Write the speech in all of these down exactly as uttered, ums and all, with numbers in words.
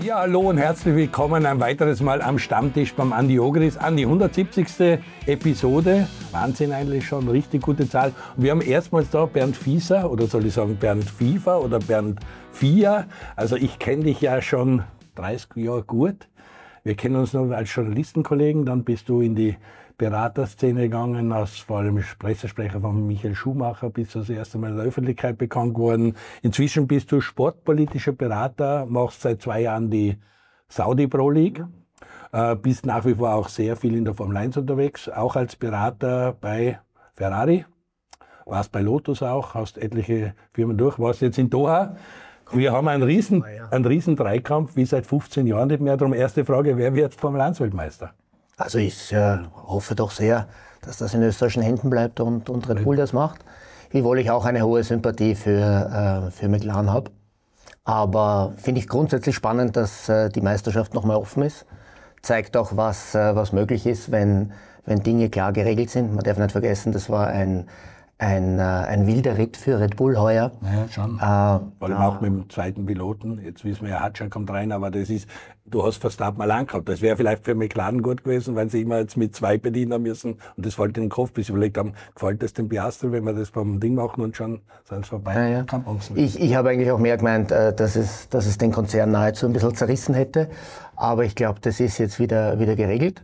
Ja, hallo und herzlich willkommen ein weiteres Mal am Stammtisch beim Andi Ogris. Andi, hundertsiebzigste Episode. Wahnsinn eigentlich schon, richtig gute Zahl. Und wir haben erstmals da Bernd Fieser, oder soll ich sagen Bernd Fiefer oder Bernd Fier. Also ich kenne dich ja schon dreißig Jahre gut. Wir kennen uns noch als Journalistenkollegen. Dann bist du in die Beraterszene gegangen, als vor allem Pressesprecher von Michael Schumacher, bist du das erste Mal in der Öffentlichkeit bekannt geworden. Inzwischen bist du sportpolitischer Berater, machst seit zwei Jahren die Saudi Pro League, äh, bist nach wie vor auch sehr viel in der Formel eins unterwegs, auch als Berater bei Ferrari, warst bei Lotus auch, hast etliche Firmen durch, warst jetzt in Doha. Wir haben einen riesen, einen riesen Dreikampf, wie seit fünfzehn Jahren nicht mehr. Darum erste Frage, wer wird Formel eins Weltmeister? Also ich äh, hoffe doch sehr, dass das in österreichischen Händen bleibt und, und Red Bull das macht. Wiewohl ich auch eine hohe Sympathie für, äh, für McLaren habe. Aber finde ich grundsätzlich spannend, dass äh, die Meisterschaft nochmal offen ist. Zeigt auch, was, äh, was möglich ist, wenn, wenn Dinge klar geregelt sind. Man darf nicht vergessen, das war ein, ein, äh, ein wilder Ritt für Red Bull heuer. Ja, schon. Äh, Vor allem auch mit dem zweiten Piloten. Jetzt wissen wir ja, Hadjar kommt rein, aber das ist, du hast Verstappen allein gehabt. Das wäre vielleicht für McLaren gut gewesen, wenn sie immer jetzt mit zwei bedienen müssen. Und das wollte in den Kopf, bis sie überlegt haben, gefällt das dem Piastri, wenn wir das beim Ding machen und schon sind es vorbei. Ja, ja. Ich, ich habe eigentlich auch mehr gemeint, dass es, dass es den Konzern nahezu ein bisschen zerrissen hätte. Aber ich glaube, das ist jetzt wieder, wieder geregelt.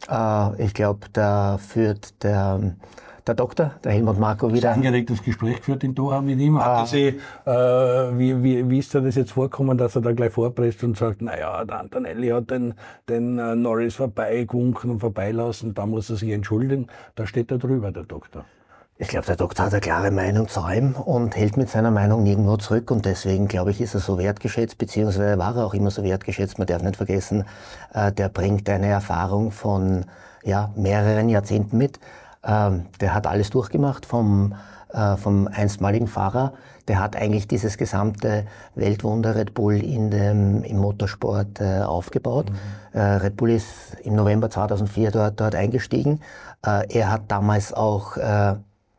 Ich glaube, da führt der Der Doktor, der Helmut Marko, wieder. Ein angeregtes Gespräch geführt in Doha mit ihm. Ah. Sie, äh, wie, wie, wie ist dir das jetzt vorgekommen, dass er da gleich vorpresst und sagt, naja, der Antonelli hat den, den uh, Norris vorbeigewunken und vorbeilassen, da muss er sich entschuldigen. Da steht er drüber, der Doktor. Ich glaube, der Doktor hat eine klare Meinung zu allem und hält mit seiner Meinung nirgendwo zurück. Und deswegen, glaube ich, ist er so wertgeschätzt, beziehungsweise war er auch immer so wertgeschätzt. Man darf nicht vergessen, äh, der bringt eine Erfahrung von ja, mehreren Jahrzehnten mit. Ähm, der hat alles durchgemacht, vom, äh, vom einstmaligen Fahrer. Der hat eigentlich dieses gesamte Weltwunder Red Bull in dem, im Motorsport äh, aufgebaut. Mhm. Äh, Red Bull ist im November zweitausendvier dort, dort eingestiegen. Äh, er hat damals auch äh,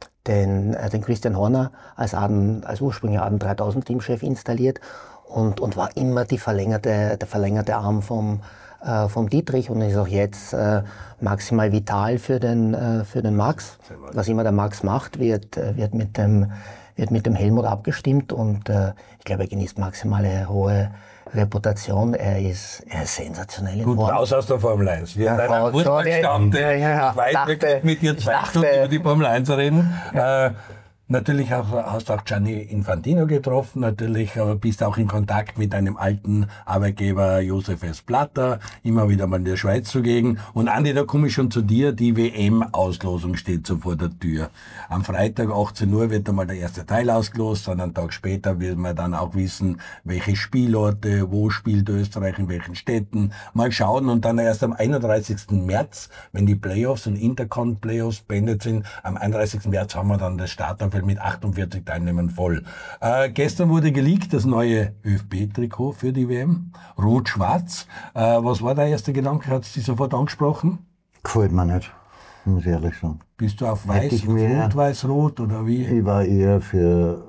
den, äh, den Christian Horner als, Aden, als ursprünglicher Aden dreitausend Teamchef installiert und, und war immer die verlängerte, der verlängerte Arm vom Äh, vom Dietrich und ist auch jetzt äh, maximal vital für den, äh, für den Max. Was immer der Max macht, wird, wird, mit, dem, wird mit dem Helmut abgestimmt und äh, ich glaube, er genießt maximale hohe Reputation. Er ist, er ist sensationell in Gut, Form. raus aus der Formel eins. Wir ja, haben Fußballstand. Ja, ja, ja. Weit dachte, mit dir zwei dachte, Stunden über die Formel eins reden. Ja. Äh, Natürlich auch, hast du auch Gianni Infantino getroffen, natürlich äh, bist auch in Kontakt mit deinem alten Arbeitgeber Josef S. Blatter, immer wieder mal in der Schweiz zugegen. Und Andi, da komme ich schon zu dir, die W M-Auslosung steht so vor der Tür. Am Freitag achtzehn Uhr wird einmal der erste Teil ausgelost, und einen Tag später wird man dann auch wissen, welche Spielorte, wo spielt Österreich, in welchen Städten. Mal schauen und dann erst am einunddreißigsten März, wenn die Playoffs und Intercon-Playoffs beendet sind, am einunddreißigsten März haben wir dann das Starterfeld mit achtundvierzig Teilnehmern voll. Äh, gestern wurde geleakt, das neue ÖFB-Trikot für die W M. Rot-Schwarz. Äh, was war der erste Gedanke? Hat es dich sofort angesprochen? Gefällt mir nicht, muss ich ehrlich sagen. Bist du auf Weiß, Rot, Weiß, Rot oder wie? Ich war eher für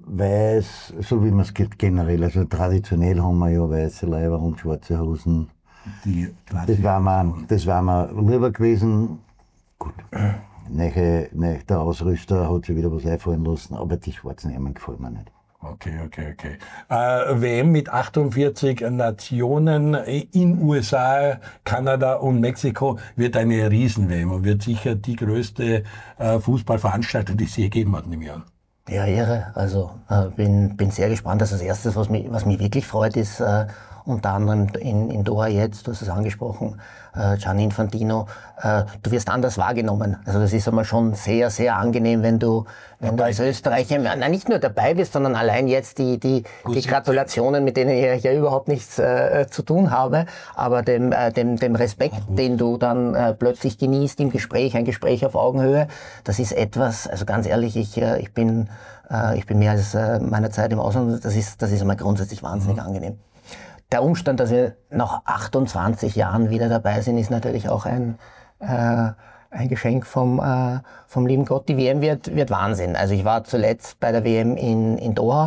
Weiß, so wie man es gibt generell. Also traditionell haben wir ja weiße Leiber und schwarze Hosen. Die das war mir, das war mir lieber gewesen. Gut. Nach, nach der Ausrüster hat sich wieder was einfallen lassen, aber die schwarzen Ärmel gefallen mir nicht. Okay, okay, okay. Äh, W M mit achtundvierzig Nationen in U S A, Kanada und Mexiko wird eine Riesen-W M und wird sicher die größte äh, Fußballveranstaltung, die es je gegeben hat im Jahr. Ja, irre. Also äh, bin, bin sehr gespannt. Das, das Erste, was mich, was mich wirklich freut, ist äh, unter anderem in, in Doha jetzt, du hast es angesprochen, äh, Gianni Infantino, äh, du wirst anders wahrgenommen. Also das ist einmal schon sehr, sehr angenehm, wenn du, wenn du als Österreicher, nein, nicht nur dabei bist, sondern allein jetzt die, die, die Gratulationen, mit denen ich ja überhaupt nichts äh, zu tun habe, aber dem, äh, dem, dem Respekt, den du dann äh, plötzlich genießt im Gespräch, ein Gespräch auf Augenhöhe, das ist etwas, also ganz ehrlich, ich, äh, ich bin, äh, ich bin mehr als äh, meiner Zeit im Ausland, das ist, das ist einmal grundsätzlich wahnsinnig mhm. angenehm. Der Umstand, dass wir nach achtundzwanzig Jahren wieder dabei sind, ist natürlich auch ein, äh, ein Geschenk vom, äh, vom lieben Gott. Die W M wird, wird Wahnsinn. Also ich war zuletzt bei der W M in, in Doha.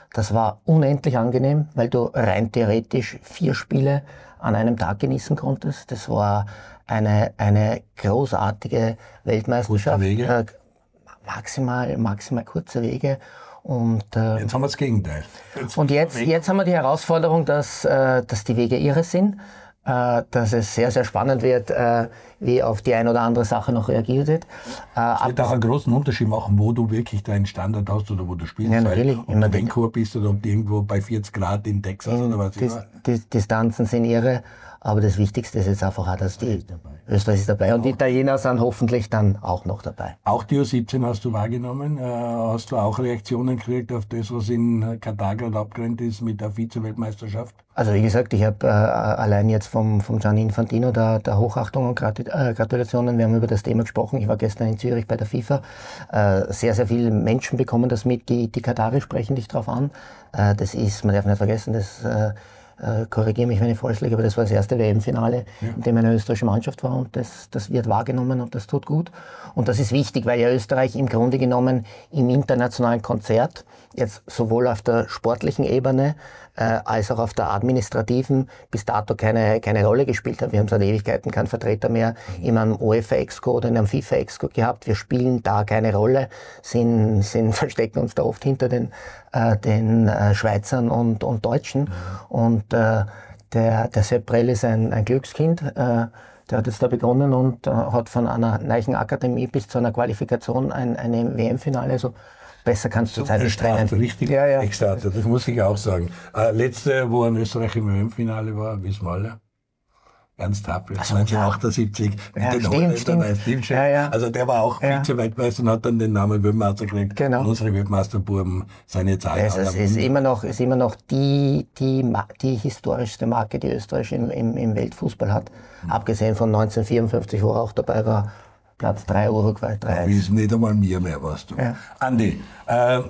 Das war unendlich angenehm, weil du rein theoretisch vier Spiele an einem Tag genießen konntest. Das war eine, eine großartige Weltmeisterschaft. Kurze Wege. Äh, maximal, maximal kurze Wege. Und, äh, jetzt haben wir das Gegenteil. Jetzt und jetzt, jetzt haben wir die Herausforderung, dass, äh, dass die Wege irre sind, äh, dass es sehr, sehr spannend wird, äh, wie auf die eine oder andere Sache noch reagiert wird. Äh, es wird auch einen großen Unterschied machen, wo du wirklich deinen Standard hast oder wo du spielst. Ja, natürlich. Weil, ob du in Vancouver bist oder ob du irgendwo bei vierzig Grad in Texas oder was die, immer. Die Distanzen sind irre, aber das Wichtigste ist jetzt einfach auch, dass die Österreich ist dabei und die Italiener sind hoffentlich dann auch noch dabei. Auch die U siebzehn hast du wahrgenommen. Äh, hast du auch Reaktionen gekriegt auf das, was in Katar gerade abgerannt ist mit der Vize-Weltmeisterschaft? Also wie gesagt, ich habe äh, allein jetzt vom, vom Gianni Infantino der, der Hochachtung und Gratulationen. Wir haben über das Thema gesprochen. Ich war gestern in Zürich bei der FIFA. Äh, sehr, sehr viele Menschen bekommen das mit. Die, die Kataris sprechen dich drauf an. Äh, das ist, man darf nicht vergessen, das äh, äh, korrigiere mich, wenn ich falsch liege, aber das war das erste W M-Finale, ja, in dem eine österreichische Mannschaft war und das, das wird wahrgenommen und das tut gut. Und das ist wichtig, weil ja Österreich im Grunde genommen im internationalen Konzert jetzt sowohl auf der sportlichen Ebene äh, als auch auf der administrativen bis dato keine, keine Rolle gespielt hat. Wir haben seit Ewigkeiten keinen Vertreter mehr in einem UEFA-Exco oder in einem FIFA-Exco gehabt. Wir spielen da keine Rolle, sind, sind, verstecken uns da oft hinter den, äh, den äh, Schweizern und, und Deutschen. Mhm. Und äh, der, der Sepp Prell ist ein, ein Glückskind. Äh, Der hat jetzt da begonnen und äh, hat von einer neuen Akademie bis zu einer Qualifikation ein, eine W M-Finale. Also besser kannst du zurzeit nicht trennen. Richtig, ja, ja. Gestartet, das muss ich auch sagen. Äh, letzte, wo ein Österreich im W M-Finale war, wissen wir alle. Ernst Happel, also, neunzehnhundertachtundsiebzig. Ja, den stimmt, stimmt. stimmt. Ja, ja. Also der war auch ja. Vize-Weltmeister und hat dann den Namen Weltmeister gekriegt. Genau. Und unsere Weltmeisterbuben seine Zeit. Also es ist immer noch, ist immer noch die, die, die historischste Marke, die Österreich im, im, im Weltfußball hat. Mhm. Abgesehen von neunzehnhundertvierundfünfzig, wo er auch dabei war. Platz drei, Uruguay drei eins. Wir wissen nicht einmal mehr mehr, was du. Ja. Andi, äh,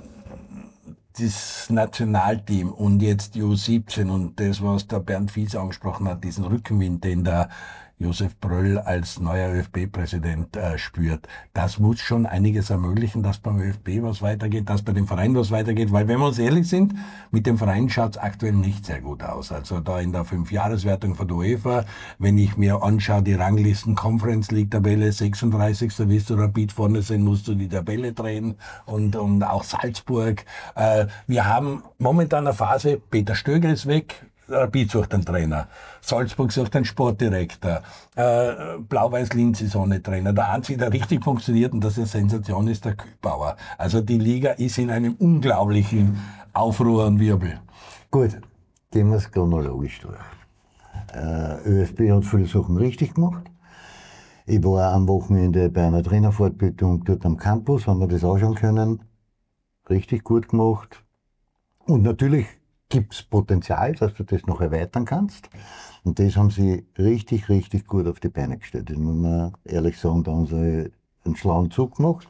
das Nationalteam und jetzt die U siebzehn und das, was der Bernd Fies angesprochen hat, diesen Rückenwind, den der Josef Pröll als neuer ÖFB-Präsident äh, spürt, das muss schon einiges ermöglichen, dass beim ÖFB was weitergeht, dass bei dem Verein was weitergeht, weil wenn wir uns ehrlich sind, mit dem Verein schaut es aktuell nicht sehr gut aus. Also da in der Fünfjahreswertung von der UEFA, wenn ich mir anschaue, die Ranglisten Conference League Tabelle, sechsunddreißigster willst du Rapid vorne sein, musst du die Tabelle drehen und, und auch Salzburg. Äh, wir haben momentan eine Phase, Peter Stöger ist weg, Rapid sucht einen Trainer, Salzburg sucht einen Sportdirektor, äh, Blau-Weiß-Linz ist ohne Trainer. Der einzige, der richtig funktioniert und das ist eine Sensation, ist der Kübauer. Also die Liga ist in einem unglaublichen Aufruhr und Wirbel. Gut, gehen wir es chronologisch durch. Äh, ÖFB hat viele Sachen richtig gemacht. Ich war am Wochenende bei einer Trainerfortbildung dort am Campus, haben wir das anschauen können. Richtig gut gemacht. Und natürlich gibt es Potenzial, dass du das noch erweitern kannst. Und das haben sie richtig, richtig gut auf die Beine gestellt. Das muss man ehrlich sagen, da haben sie einen schlauen Zug gemacht.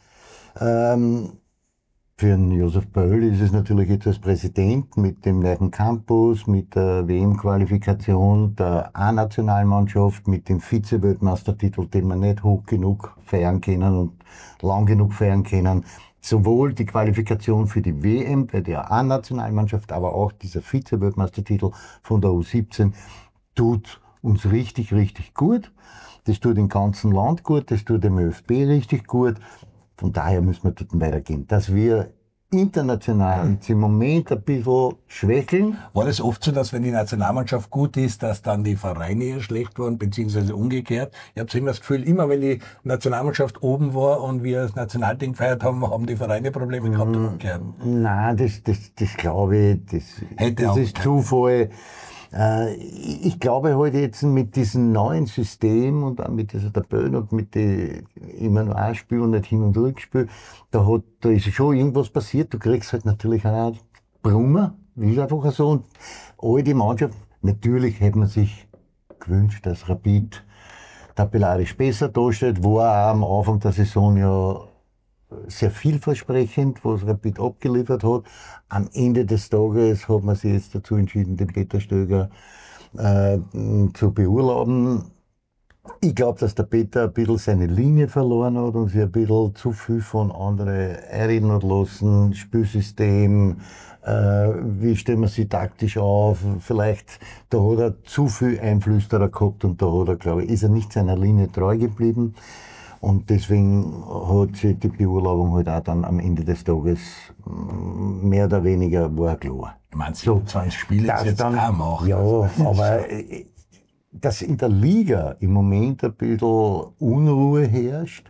Ähm, für den Josef Pröll ist es natürlich jetzt als Präsident mit dem neuen Campus, mit der W M-Qualifikation der A-Nationalmannschaft, mit dem Vize-Weltmeistertitel, den wir nicht hoch genug feiern können und lang genug feiern können. Sowohl die Qualifikation für die W M bei der A-Nationalmannschaft, aber auch dieser Vize-Weltmeistertitel von der U siebzehn tut uns richtig, richtig gut. Das tut dem ganzen Land gut, das tut dem ÖFB richtig gut. Von daher müssen wir dort weitergehen. Dass wir international jetzt im Moment ein bisschen schwächeln. War das oft so, dass wenn die Nationalmannschaft gut ist, dass dann die Vereine eher schlecht waren, beziehungsweise umgekehrt? Ich habe immer das Gefühl, immer wenn die Nationalmannschaft oben war und wir das Nationalding gefeiert haben, haben die Vereine Probleme gehabt und umgekehrt. Nein, das, das, das glaube ich, das, Hätte das auch ist Zufall. Äh, ich glaube halt jetzt mit diesem neuen System und auch mit dieser Tabelle und mit den immer nur ein Spiel und nicht Hin- und Rückspiel, da hat, da ist schon irgendwas passiert. Du kriegst halt natürlich auch Brummer, ist einfach so. Und all die Mannschaft, natürlich hätte man sich gewünscht, dass Rapid tabellarisch besser dasteht, war auch am Anfang der Saison ja sehr vielversprechend, was Rapid abgeliefert hat. Am Ende des Tages hat man sich jetzt dazu entschieden, den Peter Stöger äh, zu beurlauben. Ich glaube, dass der Peter ein bisschen seine Linie verloren hat und sich ein bisschen zu viel von anderen erinnern hat lassen. Spielsystem, äh, wie stellen wir sie taktisch auf. Vielleicht, da hat er zu viel Einflüsterer gehabt und da hat er, glaube ich, ist er nicht seiner Linie treu geblieben. Und deswegen hat sich die Beurlaubung halt auch dann am Ende des Tages mehr oder weniger war klar. Du meinst, so zwanzig Spiele das jetzt dann auch machen. Ja, also, aber dass in der Liga im Moment ein bisschen Unruhe herrscht,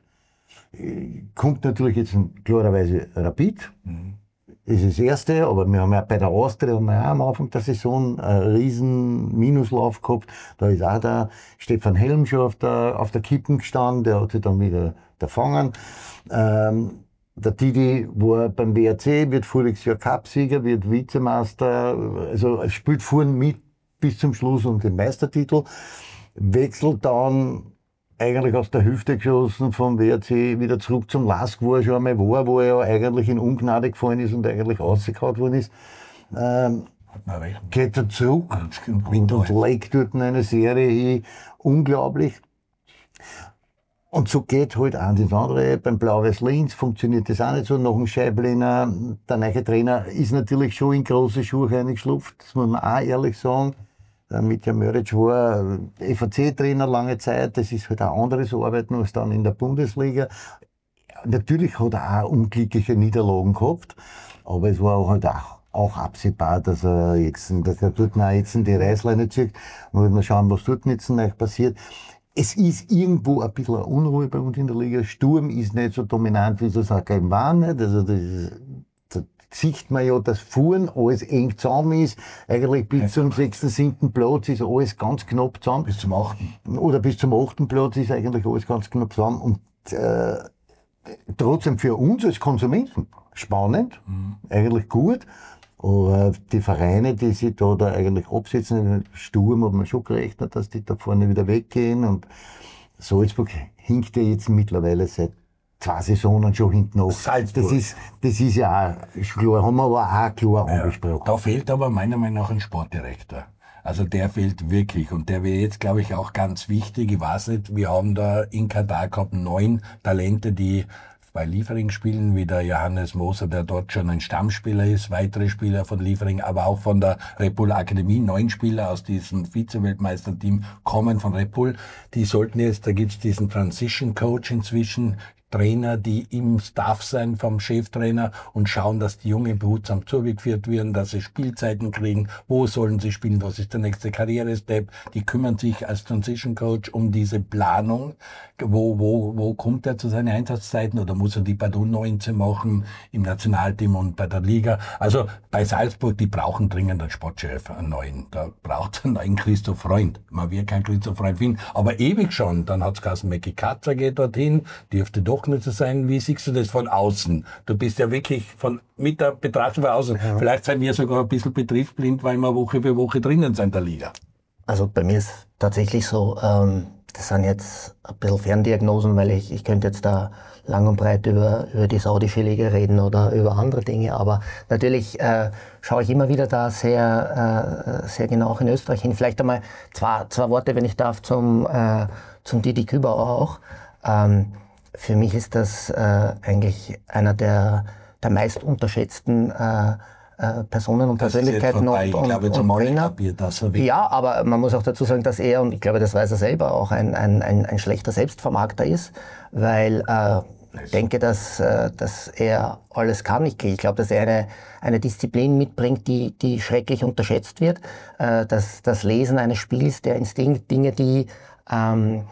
kommt natürlich jetzt klarerweise Rapid. Mhm. Das ist das Erste, aber wir haben ja bei der Austria haben wir auch am Anfang der Saison einen riesen Minuslauf gehabt. Da ist auch der Stefan Helm schon auf der, auf der Kippen gestanden, der hat sich dann wieder gefangen. Ähm, der Didi war beim W R C, wird voriges Jahr Cupsieger, wird Vizemeister, also spielt vorhin mit bis zum Schluss um den Meistertitel, wechselt dann eigentlich aus der Hüfte geschossen vom W R C wieder zurück zum Lask, wo er schon einmal war, wo er ja eigentlich in Ungnade gefallen ist und eigentlich rausgehauen worden ist. Ähm, geht er zurück und, und legt dort eine Serie hin. Unglaublich. Und so geht halt eins ins andere. Beim Blau-Weiß Linz funktioniert das auch nicht so. Nach dem Scheiblener, der neue Trainer ist natürlich schon in große Schuhe reingeschlupft, das muss man auch ehrlich sagen. Mitja Möric war F A C-Trainer lange Zeit, das ist halt auch anderes Arbeiten als dann in der Bundesliga. Natürlich hat er auch unglückliche Niederlagen gehabt, aber es war halt auch, auch absehbar, dass er jetzt, dass er dort jetzt die Reißleine zieht. Man muss mal schauen, was dort jetzt noch passiert. Es ist irgendwo ein bisschen Unruhe bei uns in der Liga. Sturm ist nicht so dominant, wie es auch im war. Nicht? Also das ist, sieht man ja, dass vorn alles eng zusammen ist. Eigentlich bis zum sechsten, siebten Platz ist alles ganz knapp zusammen. Bis zum achten Oder bis zum achten Platz ist eigentlich alles ganz knapp zusammen. Und äh, trotzdem für uns als Konsumenten spannend, mhm. eigentlich gut. Aber die Vereine, die sich da, da eigentlich absetzen, Sturm hat man schon gerechnet, dass die da vorne wieder weggehen. Und Salzburg hinkt ja jetzt mittlerweile seit zwei Saisonen schon hinten nach. Salzburg. Das ist, das ist ja auch klar, haben wir aber auch klar ja, angesprochen. Da fehlt aber meiner Meinung nach ein Sportdirektor. Also der fehlt wirklich und der wäre jetzt, glaube ich, auch ganz wichtig. Ich weiß nicht, wir haben da in Katar gehabt neun Talente, die bei Liefering spielen, wie der Johannes Moser, der dort schon ein Stammspieler ist, weitere Spieler von Liefering, aber auch von der Red Bull Akademie, neun Spieler aus diesem Vize-Weltmeisterteam kommen von Red Bull. Die sollten jetzt, da gibt's diesen Transition Coach inzwischen, Trainer, die im Staff sein vom Cheftrainer und schauen, dass die Jungen behutsam zugeführt werden, dass sie Spielzeiten kriegen, wo sollen sie spielen, was ist der nächste Karrierestep. Die kümmern sich als Transition Coach um diese Planung, wo wo wo kommt er zu seinen Einsatzzeiten oder muss er die bei der U neunzehn machen, im Nationalteam und bei der Liga. Also bei Salzburg, die brauchen dringend einen Sportchef, einen neuen. Da braucht es einen neuen Christoph Freund. Man wird keinen Christoph Freund finden, aber ewig schon. Dann hat's geheißen, Mecki Katzer geht dorthin, dürfte doch nicht so sein. Wie siehst du das von außen? Du bist ja wirklich von mit der Betrachtung von außen. Ja. Vielleicht seid wir sogar ein bisschen betriebsblind, weil wir Woche für Woche drinnen sind in der Liga. Also bei mir ist tatsächlich so, ähm, das sind jetzt ein bisschen Ferndiagnosen, weil ich, ich könnte jetzt da lang und breit über, über die saudische Liga reden oder über andere Dinge, aber natürlich äh, schaue ich immer wieder da sehr, äh, sehr genau auch in Österreich hin. Vielleicht einmal zwei, zwei Worte, wenn ich darf, zum, äh, zum Didi Kübauer auch. Ähm, Für mich ist das äh, eigentlich einer der, der meist unterschätzten äh, äh, Personen und das Persönlichkeiten und, ich glaube, und, und Trainer. Das ja, aber man muss auch dazu sagen, dass er, und ich glaube, das weiß er selber, auch ein, ein, ein, ein schlechter Selbstvermarkter ist, weil äh, ich denke, dass, äh, dass er alles kann. Ich, ich glaube, dass er eine, eine Disziplin mitbringt, die, die schrecklich unterschätzt wird. Äh, das, das Lesen eines Spiels, der Instinkt, Dinge, die ähm,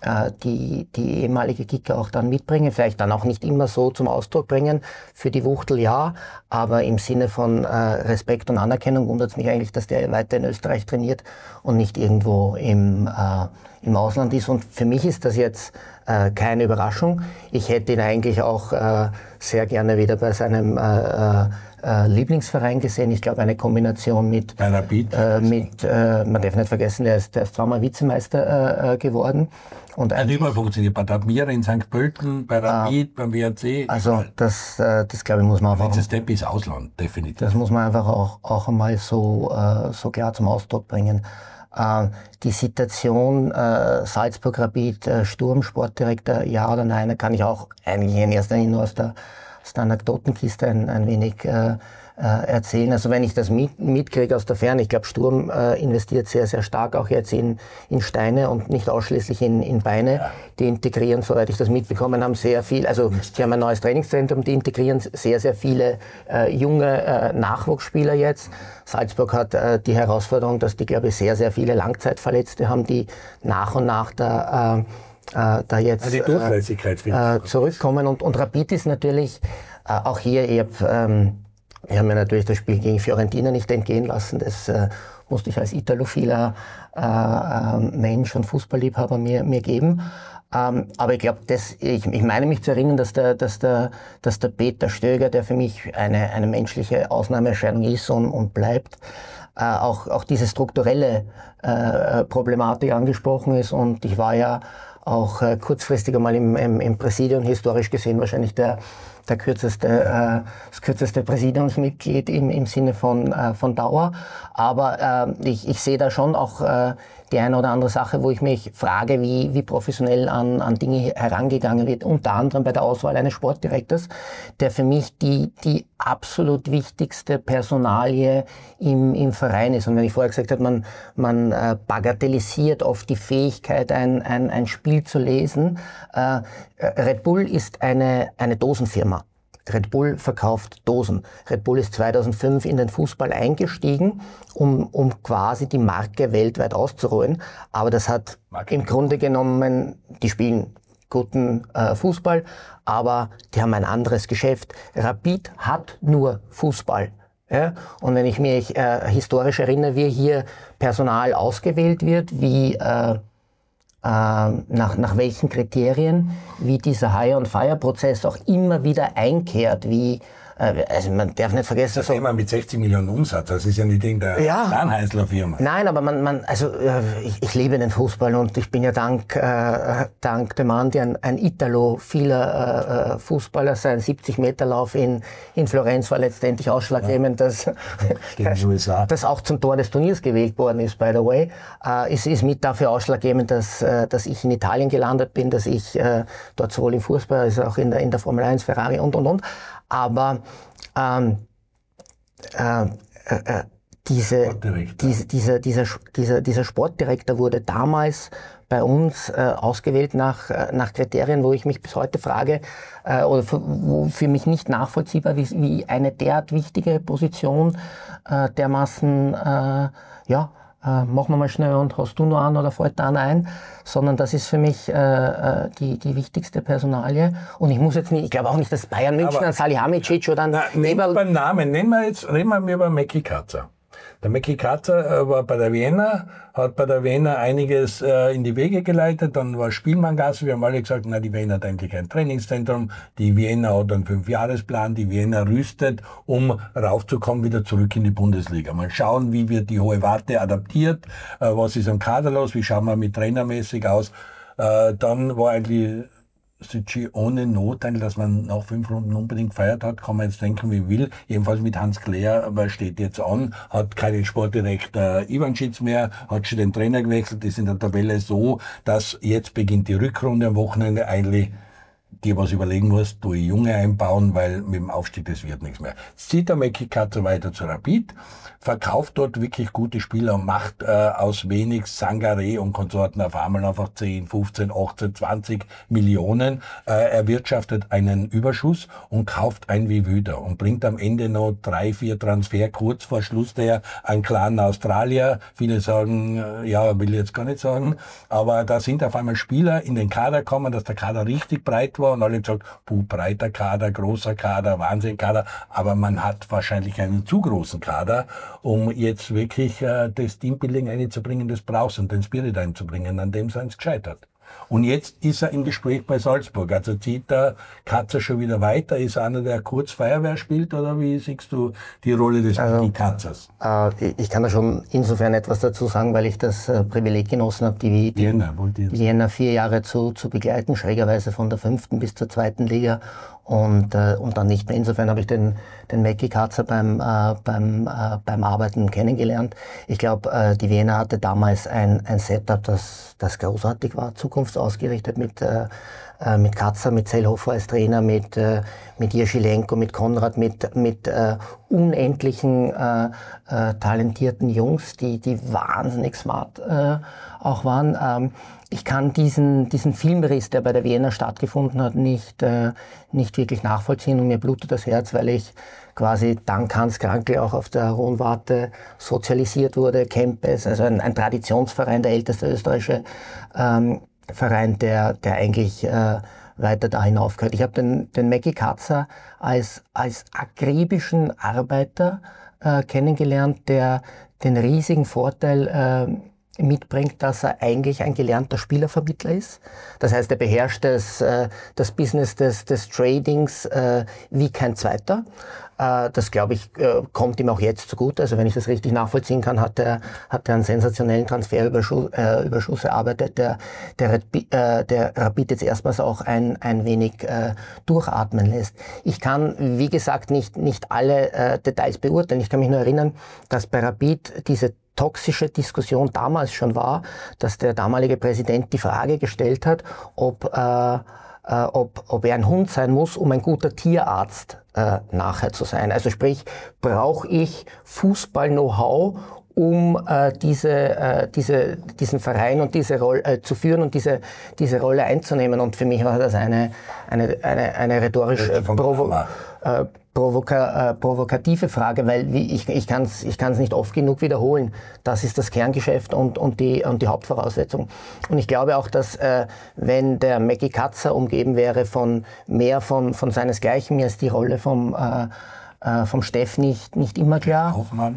die die ehemalige Kicker auch dann mitbringen, vielleicht dann auch nicht immer so zum Ausdruck bringen. Für die Wuchtel ja, aber im Sinne von äh, Respekt und Anerkennung wundert es mich eigentlich, dass der weiter in Österreich trainiert und nicht irgendwo im, äh, im Ausland ist. Und für mich ist das jetzt äh, keine Überraschung. Ich hätte ihn eigentlich auch äh, sehr gerne wieder bei seinem äh, äh, Lieblingsverein gesehen. Ich glaube, eine Kombination mit, bei Rapid, äh, mit äh, man darf nicht vergessen, der ist, der ist zweimal Vizemeister äh, geworden. Und hat überall funktioniert, bei der Admira in Sankt Pölten, bei Rapid, äh, beim W R C. Also das, äh, das glaube ich, muss man einfach... Der nächste Step ist Ausland, definitiv. Das muss man einfach auch, auch einmal so, äh, so klar zum Ausdruck bringen. Äh, die Situation äh, Salzburg Rapid, äh, Sturm, Sportdirektor, ja oder nein, kann ich auch eigentlich in erster Linie nur aus der, aus der Anekdotenkiste ein, ein wenig äh, äh, erzählen. Also wenn ich das mit, mitkriege aus der Ferne, ich glaube Sturm äh, investiert sehr, sehr stark auch jetzt in, in Steine und nicht ausschließlich in, in Beine. Ja. Die integrieren, soweit ich das mitbekommen habe, sehr viel, also die haben ein neues Trainingszentrum, die integrieren sehr, sehr viele äh, junge äh, Nachwuchsspieler jetzt. Salzburg hat äh, die Herausforderung, dass die, glaube ich, sehr, sehr viele Langzeitverletzte haben, die nach und nach da, äh, äh, da jetzt also die Durchlässigkeit äh, äh, zurückkommen. Und, und Rapid ist natürlich äh, auch hier, ich hab, ähm, wir haben ja natürlich das Spiel gegen Fiorentina nicht entgehen lassen. Das äh, musste ich als italophiler äh, äh, Mensch und Fußballliebhaber mir, mir geben. Ähm, aber ich glaube, ich, ich meine mich zu erinnern, dass der, dass der, dass der Peter Stöger, der für mich eine, eine menschliche Ausnahmeerscheinung ist und, und bleibt, äh, auch, auch diese strukturelle äh, Problematik angesprochen ist. Und ich war ja auch äh, kurzfristig einmal im, im, im Präsidium, historisch gesehen wahrscheinlich der der kürzeste, äh, das kürzeste Präsidiumsmitglied im, im Sinne von, äh, von Dauer. Aber äh, ich, ich sehe da schon auch äh, die eine oder andere Sache, wo ich mich frage, wie, wie professionell an, an Dinge herangegangen wird. Unter anderem bei der Auswahl eines Sportdirektors, der für mich die, die absolut wichtigste Personalie im, im Verein ist. Und wenn ich vorher gesagt habe, man, man äh, bagatellisiert oft die Fähigkeit, ein, ein, ein Spiel zu lesen. Äh, Red Bull ist eine, eine Dosenfirma. Red Bull verkauft Dosen. Red Bull ist zweitausendfünf in den Fußball eingestiegen, um, um quasi die Marke weltweit auszurollen. Aber das hat Marketing. Im Grunde genommen, die spielen guten äh, Fußball, aber die haben ein anderes Geschäft. Rapid hat nur Fußball. Ja? Und wenn ich mich äh, historisch erinnere, wie hier Personal ausgewählt wird, wie äh, Nach, nach welchen Kriterien, wie dieser Hire-and-Fire-Prozess auch immer wieder einkehrt, wie, äh, also man darf nicht vergessen... Das ist so, immer mit sechzig Millionen Umsatz, das ist ja nicht irgendeine ja, Zahnheißler-Firma. Nein, aber man, man also äh, ich, ich liebe den Fußball und ich bin ja dank, äh, dank dem Andi ein, ein Italo-vieler äh, Fußballer. Sein siebzig-Meter-Lauf in, in Florenz war letztendlich ausschlaggebend, ja. dass, Gegen die U S A. das auch zum Tor des Turniers gewählt worden ist, by the way. Äh, ist, ist mit dafür ausschlaggebend, dass, äh, dass ich in Italien gelandet bin, dass ich äh, dort sowohl im Fußball als auch in der, in der Formel eins, Ferrari und, und, und. Aber ähm, äh, äh, diese, diese, dieser, dieser, dieser, dieser Sportdirektor wurde damals bei uns äh, ausgewählt nach, äh, nach Kriterien, wo ich mich bis heute frage, äh, oder für, wo für mich nicht nachvollziehbar ist, wie eine derart wichtige Position äh, dermaßen, äh, ja, äh, machen wir mal schnell und hast du noch einen oder fällt da einer ein, sondern das ist für mich äh, die, die wichtigste Personalie. Und ich muss jetzt nicht, ich glaube auch nicht, dass Bayern München an Salihamidzic oder an Eberl... Beim Namen, nehmen wir jetzt, reden wir über Meki Katzer. Der Meki Katzer war bei der Wiener, hat bei der Wiener einiges äh, in die Wege geleitet, dann war Spielmanngasse, wir haben alle gesagt, na, die Wiener hat endlich ein Trainingszentrum, die Wiener hat einen Fünfjahresplan, die Wiener rüstet, um raufzukommen, wieder zurück in die Bundesliga. Mal schauen, wie wird die hohe Warte adaptiert, äh, was ist am Kader los, wie schauen wir mit trainermäßig aus. Äh, dann war eigentlich Südschi ohne Not, dass man nach fünf Runden unbedingt gefeiert hat, kann man jetzt denken, wie will. Jedenfalls mit Hans Klähr, aber steht jetzt an, hat keinen Sportdirektor Ivanschitz mehr, hat schon den Trainer gewechselt, ist in der Tabelle so, dass jetzt beginnt die Rückrunde am Wochenende eigentlich. Die was überlegen muss, tue ich Junge einbauen, weil mit dem Aufstieg das wird nichts mehr. Zieht der Meki Katzer weiter zu Rapid, verkauft dort wirklich gute Spieler und macht äh, aus wenig Sangaré und Konsorten auf einmal einfach zehn, fünfzehn, achtzehn, zwanzig Millionen, äh, erwirtschaftet einen Überschuss und kauft ein wie wieder und bringt am Ende noch drei, vier Transfer kurz vor Schluss der einen klaren Australier. Viele sagen, äh, ja, will ich jetzt gar nicht sagen, aber da sind auf einmal Spieler in den Kader gekommen, dass der Kader richtig breit war und alle gesagt, puh, breiter Kader, großer Kader, Wahnsinn-Kader, aber man hat wahrscheinlich einen zu großen Kader, um jetzt wirklich äh, das Teambuilding einzubringen, das brauchst und den Spirit einzubringen, an dem sind sie gescheitert. Und jetzt ist er im Gespräch bei Salzburg. Also zieht der Katzer schon wieder weiter? Ist er einer, der kurz Feuerwehr spielt? Oder wie siehst du die Rolle des also, Katzers? Äh, ich kann da schon insofern etwas dazu sagen, weil ich das äh, Privileg genossen habe, die, die, die Wiener vier Jahre zu, zu begleiten, schrägerweise von der fünften bis zur zweiten Liga. und, äh, und dann nicht mehr. Insofern habe ich den, den Mackie Katzer beim, äh, beim, äh, beim Arbeiten kennengelernt. Ich glaube, äh, die Wiener hatte damals ein, ein Setup, das, das großartig war, zukunftsausgerichtet mit, äh, äh, mit Katzer, mit Zellhofer als Trainer, mit, äh, mit Jeschilenko, mit Konrad, mit, mit äh, unendlichen äh, äh, talentierten Jungs, die, die wahnsinnig smart äh, auch waren. Ähm, Ich kann diesen, diesen Filmriss, der bei der Wiener stattgefunden hat, nicht, äh, nicht wirklich nachvollziehen und mir blutet das Herz, weil ich quasi dank Hans Krankl auch auf der Hohen Warte sozialisiert wurde. Kempes, also ein, ein Traditionsverein, der älteste österreichische ähm, Verein, der, der eigentlich äh, weiter da hinaufgehört. Ich habe den, den Mackie Katzer als, als akribischen Arbeiter äh, kennengelernt, der den riesigen Vorteil äh, mitbringt, dass er eigentlich ein gelernter Spielervermittler ist. Das heißt, er beherrscht das, äh, das Business des, des Tradings äh, wie kein Zweiter. Äh, das, glaube ich, äh, kommt ihm auch jetzt zugute. Also wenn ich das richtig nachvollziehen kann, hat er, hat er einen sensationellen Transferüberschuss äh, Überschuss erarbeitet, der, der, äh, der Rapid jetzt erstmals auch ein, ein wenig äh, durchatmen lässt. Ich kann, wie gesagt, nicht, nicht alle äh, Details beurteilen. Ich kann mich nur erinnern, dass bei Rapid diese toxische Diskussion damals schon war, dass der damalige Präsident die Frage gestellt hat, ob, äh, äh, ob, ob er ein Hund sein muss, um ein guter Tierarzt äh, nachher zu sein. Also sprich, brauche ich Fußball-Know-how, um äh, diese, äh, diese, diesen Verein und diese Rolle äh, zu führen und diese, diese Rolle einzunehmen. Und für mich war das eine, eine, eine, eine rhetorisch äh, provo äh, provoka äh, provokative Frage, weil wie, ich, ich kann es ich kann's nicht oft genug wiederholen. Das ist das Kerngeschäft und, und, die, und die Hauptvoraussetzung. Und ich glaube auch, dass äh, wenn der Mackie Katzer umgeben wäre von mehr von, von seinesgleichen, mir ist die Rolle vom, äh, äh, vom Steff nicht, nicht immer klar. Hoffmann.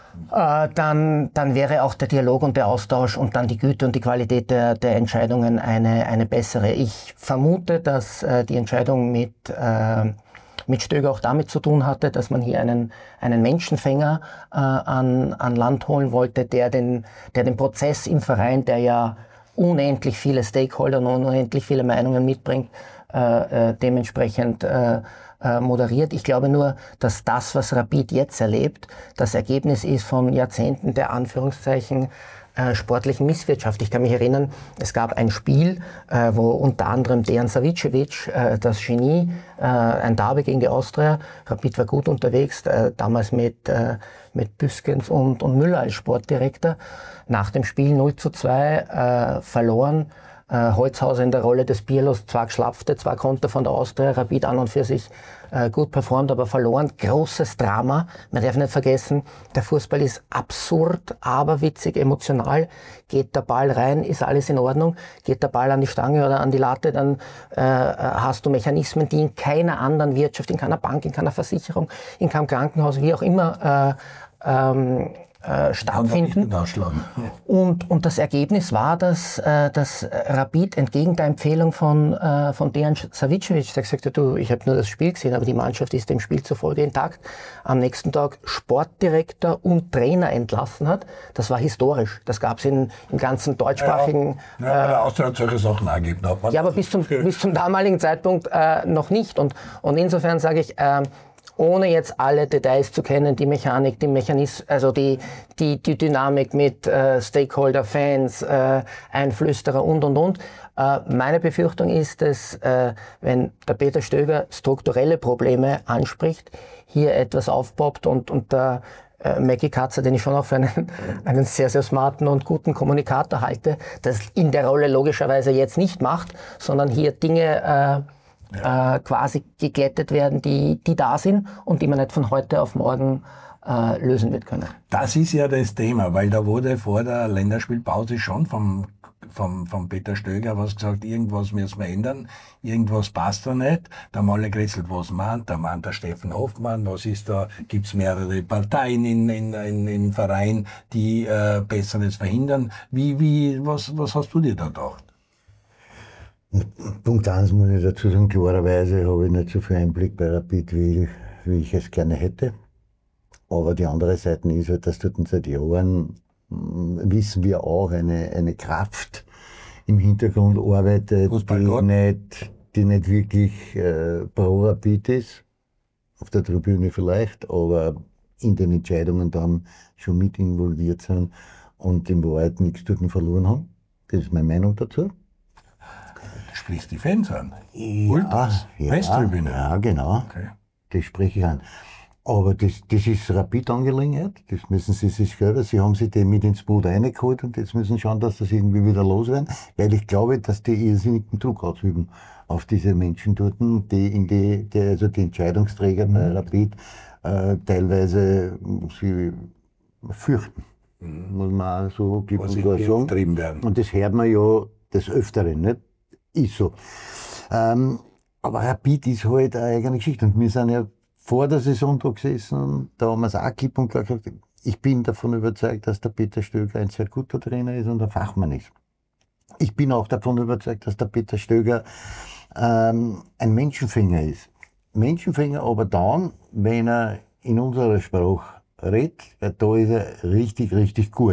Äh, dann, dann wäre auch der Dialog und der Austausch und dann die Güte und die Qualität der, der Entscheidungen eine, eine bessere. Ich vermute, dass äh, die Entscheidung mit äh, mit Stöger auch damit zu tun hatte, dass man hier einen, einen Menschenfänger äh, an, an Land holen wollte, der den, der den Prozess im Verein, der ja unendlich viele Stakeholder und unendlich viele Meinungen mitbringt, äh, äh, dementsprechend äh, äh, moderiert. Ich glaube nur, dass das, was Rapid jetzt erlebt, das Ergebnis ist von Jahrzehnten der Anführungszeichen Äh, sportlichen Misswirtschaft. Ich kann mich erinnern, es gab ein Spiel, äh, wo unter anderem Dejan Savicevic, äh, das Genie, äh, ein Derby gegen die Austria, Rapid war gut unterwegs, äh, damals mit, äh, mit Büskens und, und Müller als Sportdirektor, nach dem Spiel null zu zwei äh, verloren. Äh, Holzhauser in der Rolle des Pirlos, zwar geschlapfte, zwar konnte von der Austria, Rapid an und für sich äh, gut performt, aber verloren. Großes Drama. Man darf nicht vergessen, der Fußball ist absurd, aberwitzig, emotional. Geht der Ball rein, ist alles in Ordnung. Geht der Ball an die Stange oder an die Latte, dann äh, hast du Mechanismen, die in keiner anderen Wirtschaft, in keiner Bank, in keiner Versicherung, in keinem Krankenhaus, wie auch immer, äh, ähm, Äh, stattfinden. Und, und das Ergebnis war, dass, äh, dass Rapid entgegen der Empfehlung von, äh, von Dejan Savicevic, der gesagt hat, du, ich habe nur das Spiel gesehen, aber die Mannschaft ist dem Spiel zufolge intakt, am nächsten Tag Sportdirektor und Trainer entlassen hat. Das war historisch. Das gab es im ganzen deutschsprachigen... Ja, ja, der Austria hat solche Sachen angegeben. Ja, aber bis zum, bis zum damaligen Zeitpunkt äh, noch nicht. Und, und insofern sage ich... Äh, ohne jetzt alle Details zu kennen, die Mechanik, die Mechanismus, also die, die, die Dynamik mit äh, Stakeholder, Fans, äh, Einflüsterer und, und, und. Äh, meine Befürchtung ist, dass, äh, wenn der Peter Stöger strukturelle Probleme anspricht, hier etwas aufpoppt und, und der äh, Mackie Katzer, den ich schon auch für einen, einen sehr, sehr smarten und guten Kommunikator halte, das in der Rolle logischerweise jetzt nicht macht, sondern hier Dinge... Äh, Ja. Äh, quasi geglättet werden, die, die da sind und die man nicht von heute auf morgen äh, lösen wird können. Das ist ja das Thema, weil da wurde vor der Länderspielpause schon vom, vom, vom Peter Stöger was gesagt, irgendwas müssen wir ändern, irgendwas passt da nicht. Da haben alle gerätselt, was meint, da meint der Steffen Hoffmann, was ist da, gibt's mehrere Parteien in, in, in, im Verein, die äh, Besseres verhindern. Wie, wie, was, was hast du dir da gedacht? Punkt eins muss ich dazu sagen, klarerweise habe ich nicht so viel Einblick bei Rapid, wie, wie ich es gerne hätte. Aber die andere Seite ist halt, dass dort seit Jahren, wissen wir auch, eine, eine Kraft im Hintergrund arbeitet, die nicht, die nicht wirklich äh, pro Rapid ist, auf der Tribüne vielleicht, aber in den Entscheidungen dann schon mit involviert sind und in Wahrheit nichts dort verloren haben. Das ist meine Meinung dazu. Du sprichst die Fans an. Ja, Ultras, ja, Westtribüne. ja, genau. Okay. Das spreche ich an. Aber das, das ist Rapid-Angelegenheit, das müssen sie sich selber, sie haben sich den mit ins Boot reingeholt und jetzt müssen schauen, dass das irgendwie wieder loswerden, weil ich glaube, dass die irrsinnigen Druck ausüben auf diese Menschen dort, die in die, die also die Entscheidungsträger bei Rapid äh, teilweise sie fürchten, mhm. muss man auch so klipp und klar sagen. Werden. Und das hört man ja des Öfteren, nicht? Ist so. Ähm, aber Rapid ist halt eine eigene Geschichte und wir sind ja vor der Saison da gesessen und da haben wir es auch klipp und klar gesagt, ich bin davon überzeugt, dass der Peter Stöger ein sehr guter Trainer ist und ein Fachmann ist. Ich bin auch davon überzeugt, dass der Peter Stöger ähm, ein Menschenfänger ist. Menschenfänger aber dann, wenn er in unserer Sprache redet, weil da ist er richtig, richtig gut.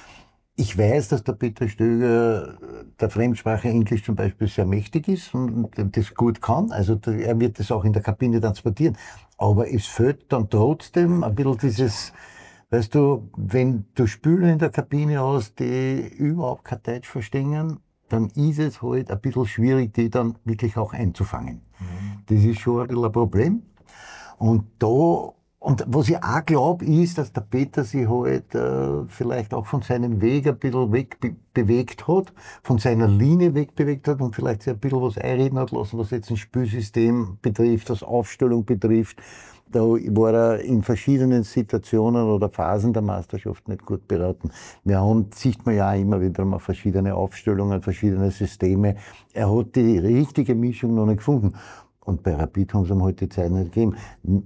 Ich weiß, dass der Peter Stöger der Fremdsprache Englisch zum Beispiel sehr mächtig ist und das gut kann. Also er wird das auch in der Kabine transportieren. Aber es fehlt dann trotzdem ein bisschen dieses, weißt du, wenn du Spieler in der Kabine hast, die überhaupt kein Deutsch verstehen, dann ist es halt ein bisschen schwierig, die dann wirklich auch einzufangen. Mhm. Das ist schon ein bisschen ein Problem. Und da Und was ich auch glaube, ist, dass der Peter sich halt äh, vielleicht auch von seinem Weg ein bisschen wegbewegt hat, von seiner Linie wegbewegt hat und vielleicht sich ein bisschen was einreden hat lassen, was jetzt ein Spielsystem betrifft, was Aufstellung betrifft. Da war er in verschiedenen Situationen oder Phasen der Meisterschaft nicht gut beraten. Wir haben, sieht man ja auch immer wieder mal verschiedene Aufstellungen, verschiedene Systeme. Er hat die richtige Mischung noch nicht gefunden. Und bei Rapid haben sie ihm halt die Zeit nicht gegeben.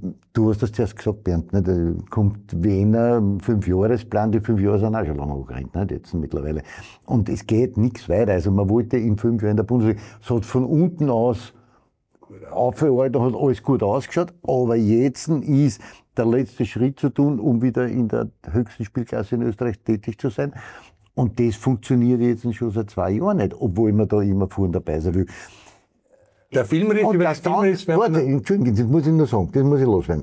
Du hast das zuerst gesagt, Bernd, ne? Da kommt Wiener, Fünfjahresplan, die fünf Jahre sind auch schon lange angerannt, ne? Jetzt mittlerweile. Und es geht nichts weiter. Also man wollte in fünf Jahren in der Bundesliga, es hat von unten aus aufgehalten, hat alles gut ausgeschaut, aber jetzt ist der letzte Schritt zu tun, um wieder in der höchsten Spielklasse in Österreich tätig zu sein. Und das funktioniert jetzt schon seit zwei Jahren nicht, obwohl man da immer vorne dabei sein will. Der Filmriss über das Filmriss... Warte, Entschuldigung, das muss ich nur sagen, das muss ich loswerden.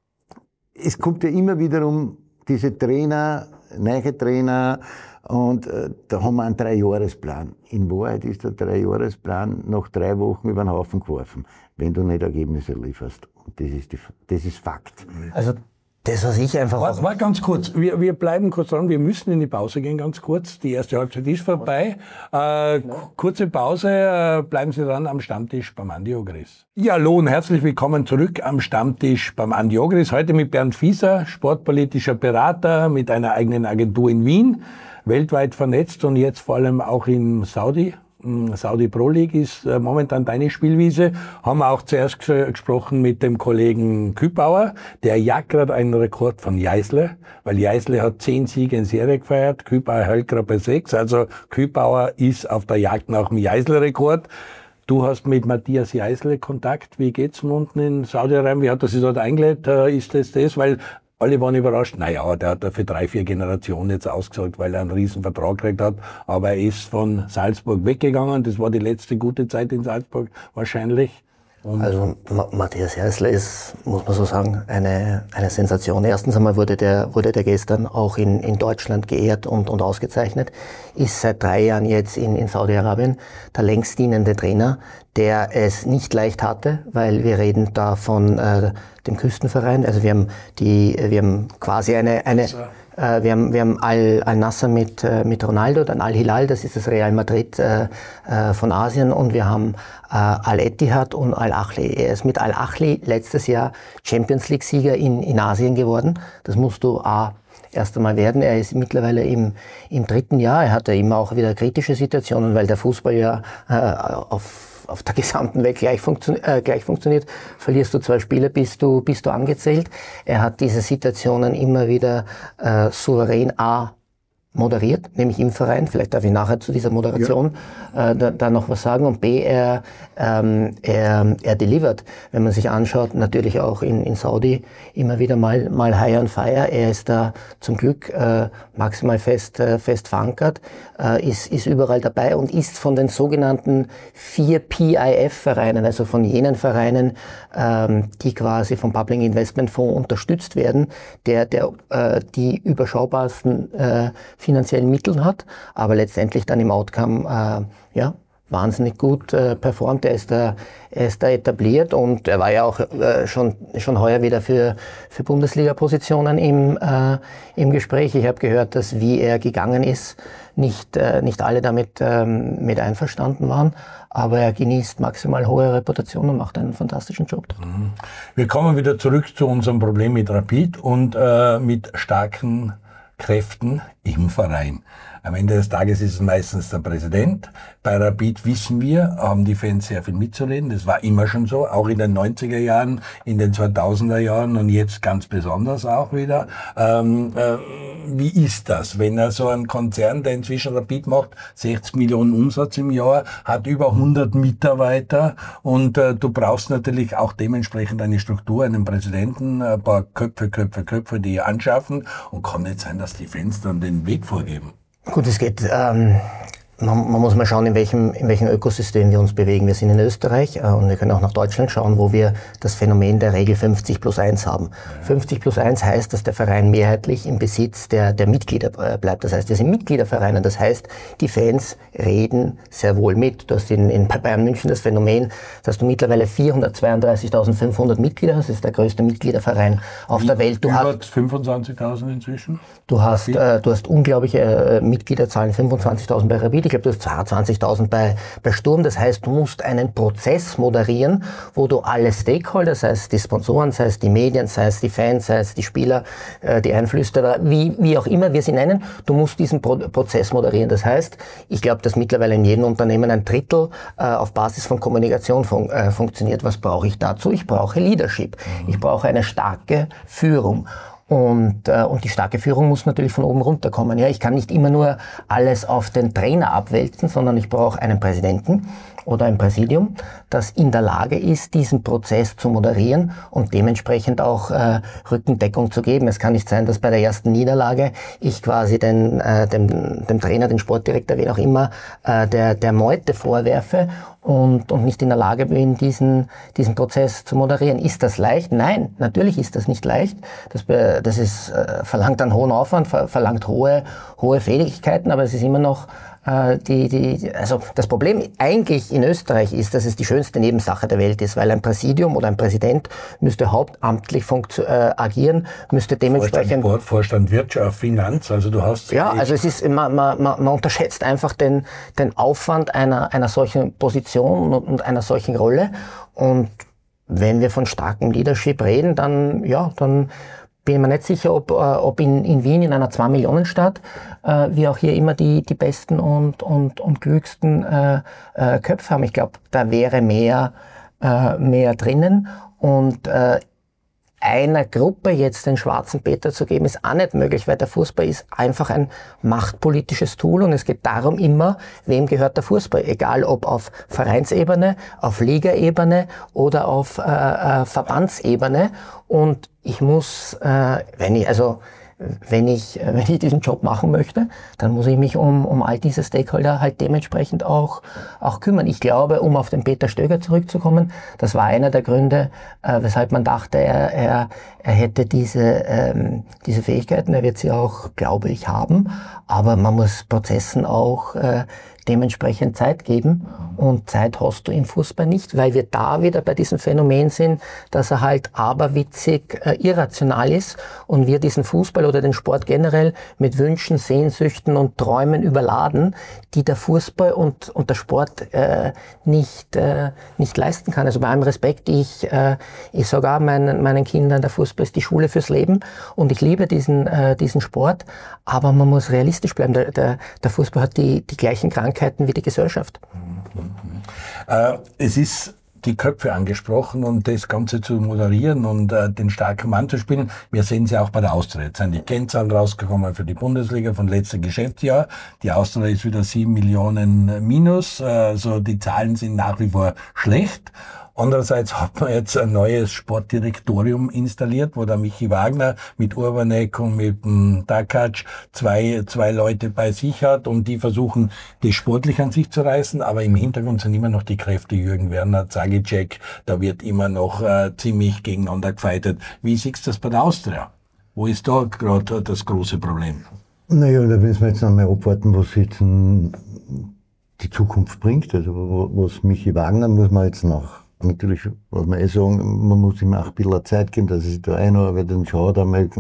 Es kommt ja immer wieder um diese Trainer, neue Trainer, und äh, da haben wir einen Dreijahresplan. In Wahrheit ist der Dreijahresplan nach drei Wochen über den Haufen geworfen, wenn du nicht Ergebnisse lieferst. Und das ist, die, das ist Fakt. Also das, was ich einfach... Warte, warte ganz kurz, wir, wir bleiben kurz dran, wir müssen in die Pause gehen, ganz kurz. Die erste Halbzeit ist vorbei. Äh, kurze Pause, äh, bleiben Sie dran am Stammtisch beim Andi Ogris. Ja, hallo und herzlich willkommen zurück am Stammtisch beim Andi Ogris. Heute mit Bernd Fieser, sportpolitischer Berater mit einer eigenen Agentur in Wien, weltweit vernetzt und jetzt vor allem auch in Saudi. Saudi Pro League ist äh, momentan deine Spielwiese. Haben wir auch zuerst ges- gesprochen mit dem Kollegen Kübauer. Der jagt gerade einen Rekord von Jeißle, weil Jeißle hat zehn Siege in Serie gefeiert, Kübauer hält gerade bei sechs. Also Kübauer ist auf der Jagd nach dem Jeißle-Rekord. Du hast mit Matthias Jeißle Kontakt. Wie geht's ihm unten in Saudi-Arabien? Wie hat er sich dort eingeladen? Äh, ist das das? Weil alle waren überrascht. Naja, der hat für drei, vier Generationen jetzt ausgesagt, weil er einen riesen Vertrag gekriegt hat. Aber er ist von Salzburg weggegangen. Das war die letzte gute Zeit in Salzburg wahrscheinlich. Und also Matthias Jeißle ist, muss man so sagen, eine, eine Sensation. Erstens einmal wurde der, wurde der gestern auch in, in Deutschland geehrt und, und ausgezeichnet. Ist seit drei Jahren jetzt in, in Saudi-Arabien der längst dienende Trainer, der es nicht leicht hatte, weil wir reden da von äh, dem Küstenverein. Also wir haben die, wir haben quasi eine, eine äh, wir haben, wir haben Al, Al-Nassr mit, äh, mit Ronaldo, dann Al-Hilal, das ist das Real Madrid äh, äh, von Asien, und wir haben äh, Al-Ettihad und Al-Ahli. Er ist mit Al-Ahli letztes Jahr Champions League Sieger in, in Asien geworden. Das musst du A erst einmal werden. Er ist mittlerweile im, im dritten Jahr. Er hatte immer auch wieder kritische Situationen, weil der Fußball ja äh, auf auf der gesamten Welt gleich, funktio- äh, gleich funktioniert. Verlierst du zwei Spiele, bist du, bist du angezählt. Er hat diese Situationen immer wieder äh, souverän A moderiert, nämlich im Verein. Vielleicht darf ich nachher zu dieser Moderation ja. äh, da, da noch was sagen. Und B, er, ähm, er, er delivert. Wenn man sich anschaut, natürlich auch in, in Saudi immer wieder mal, mal high on fire. Er ist da zum Glück äh, maximal fest, äh, fest verankert, äh, ist, ist überall dabei und ist von den sogenannten vier P I F-Vereinen, also von jenen Vereinen, ähm, die quasi vom Public Investment Fonds unterstützt werden, der, der äh, die überschaubarsten äh, finanziellen Mittel hat, aber letztendlich dann im Outcome äh, ja, wahnsinnig gut äh, performt. Er ist, da, er ist da etabliert und er war ja auch äh, schon, schon heuer wieder für, für Bundesliga-Positionen im, äh, im Gespräch. Ich habe gehört, dass wie er gegangen ist, nicht, äh, nicht alle damit ähm, mit einverstanden waren, aber er genießt maximal hohe Reputation und macht einen fantastischen Job. Wir kommen wieder zurück zu unserem Problem mit Rapid und äh, mit starken Kräften im Verein. Am Ende des Tages ist es meistens der Präsident. Bei Rapid wissen wir, haben die Fans sehr viel mitzureden. Das war immer schon so, auch in den neunziger Jahren, in den zweitausender Jahren und jetzt ganz besonders auch wieder. Ähm, äh, wie ist das, wenn er so ein Konzern, der inzwischen Rapid macht, sechzig Millionen Umsatz im Jahr, hat über hundert Mitarbeiter und äh, du brauchst natürlich auch dementsprechend eine Struktur, einen Präsidenten, ein paar Köpfe, Köpfe, Köpfe, die anschaffen und kann nicht sein, dass die Fans dann den Weg vorgeben. Gut, es geht, ähm, man, man muss mal schauen, in welchem, in welchem Ökosystem wir uns bewegen. Wir sind in Österreich äh, und wir können auch nach Deutschland schauen, wo wir das Phänomen der Regel fünfzig plus eins haben. fünfzig plus eins heißt, dass der Verein mehrheitlich im Besitz der, der Mitglieder äh, bleibt. Das heißt, wir sind Mitgliedervereine. Das heißt, die Fans reden sehr wohl mit. Du hast in, in Bayern München das Phänomen, dass du mittlerweile vierhundertzweiunddreißigtausendfünfhundert Mitglieder hast. Das ist der größte Mitgliederverein auf der Welt. Du hast fünfundzwanzigtausend inzwischen? Du hast, äh, du hast unglaubliche äh, Mitgliederzahlen, fünfundzwanzigtausend bei Rapid. Ich glaube, du hast zweiundzwanzigtausend bei, bei Sturm. Das heißt, du musst einen Prozess moderieren, wo du alle Stakeholder, sei es die Sponsoren, sei es die Medien, sei es die Fans, sei es die Spieler, äh, die Einflüsterer, wie, wie auch immer wir sie nennen, du musst diesen Pro- Prozess moderieren. Das heißt, ich glaube, dass mittlerweile in jedem Unternehmen ein Drittel äh, auf Basis von Kommunikation fun- äh, funktioniert. Was brauche ich dazu? Ich brauche Leadership. Mhm. Ich brauche eine starke Führung. Und, äh, und die starke Führung muss natürlich von oben runterkommen. Ja, ich kann nicht immer nur alles auf den Trainer abwälzen, sondern ich brauche einen Präsidenten oder ein Präsidium, das in der Lage ist, diesen Prozess zu moderieren und dementsprechend auch äh, Rückendeckung zu geben. Es kann nicht sein, dass bei der ersten Niederlage ich quasi den, äh, dem, dem Trainer, den Sportdirektor, wen auch immer, äh, der, der Meute vorwerfe und, und nicht in der Lage bin, diesen, diesen Prozess zu moderieren. Ist das leicht? Nein, natürlich ist das nicht leicht. Das, das ist, äh, verlangt einen hohen Aufwand, ver, verlangt hohe, hohe Fähigkeiten, aber es ist immer noch Die, die, also das Problem eigentlich in Österreich ist, dass es die schönste Nebensache der Welt ist, weil ein Präsidium oder ein Präsident müsste hauptamtlich funktio- äh, agieren, müsste dementsprechend... Vorstand, Vorstand Wirtschaft, Finanz, also du hast... Ja, also es ist, man, man, man unterschätzt einfach den, den Aufwand einer, einer solchen Position und, und einer solchen Rolle und wenn wir von starkem Leadership reden, dann, ja, dann bin mir nicht sicher, ob, äh, ob in, in Wien, in einer zwei-Millionen-Stadt, äh, wir auch hier immer die, die besten und, und, und klügsten äh, äh, Köpfe haben. Ich glaube, da wäre mehr, äh, mehr drinnen und äh, einer Gruppe jetzt den schwarzen Peter zu geben, ist auch nicht möglich, weil der Fußball ist einfach ein machtpolitisches Tool und es geht darum immer, wem gehört der Fußball, egal ob auf Vereinsebene, auf Ligaebene oder auf äh, äh, Verbandsebene und ich muss, äh, wenn ich, also wenn ich, wenn ich diesen Job machen möchte, dann muss ich mich um, um all diese Stakeholder halt dementsprechend auch, auch kümmern. Ich glaube, um auf den Peter Stöger zurückzukommen, das war einer der Gründe, äh, weshalb man dachte, er, er, er hätte diese, ähm, diese Fähigkeiten, er wird sie auch, glaube ich, haben, aber man muss Prozessen auch äh, dementsprechend Zeit geben und Zeit hast du im Fußball nicht, weil wir da wieder bei diesem Phänomen sind, dass er halt aberwitzig äh, irrational ist und wir diesen Fußball oder den Sport generell mit Wünschen, Sehnsüchten und Träumen überladen, die der Fußball und, und der Sport äh, nicht, äh, nicht leisten kann. Also bei allem Respekt, ich, äh, ich sage auch meinen, meinen Kindern, der Fußball ist die Schule fürs Leben und ich liebe diesen, äh, diesen Sport, aber man muss realistisch bleiben. Der, der, der Fußball hat die, die gleichen Krankheiten wie die Gesellschaft. Äh, es ist die Köpfe angesprochen und das Ganze zu moderieren und äh, den starken Mann zu spielen. Wir sehen sie auch bei der Austria. Jetzt sind die Kennzahlen rausgekommen für die Bundesliga von letztem Geschäftsjahr. Die Austria ist wieder sieben Millionen minus. Also die Zahlen sind nach wie vor schlecht. Andererseits hat man jetzt ein neues Sportdirektorium installiert, wo der Michi Wagner mit Urbanek und mit dem Takac zwei, zwei Leute bei sich hat und die versuchen, das sportlich an sich zu reißen, aber im Hintergrund sind immer noch die Kräfte Jürgen Werner, Zagicek, da wird immer noch äh, ziemlich gegeneinander gefeitet. Wie siehst du das bei der Austria? Wo ist da gerade das große Problem? Naja, da müssen wir jetzt einmal abwarten, was jetzt die Zukunft bringt. Also was Michi Wagner muss man jetzt noch natürlich, was man eh sagen, man muss ihm auch ein bisschen Zeit geben, dass er sich da einarbeitet und schaut, einmal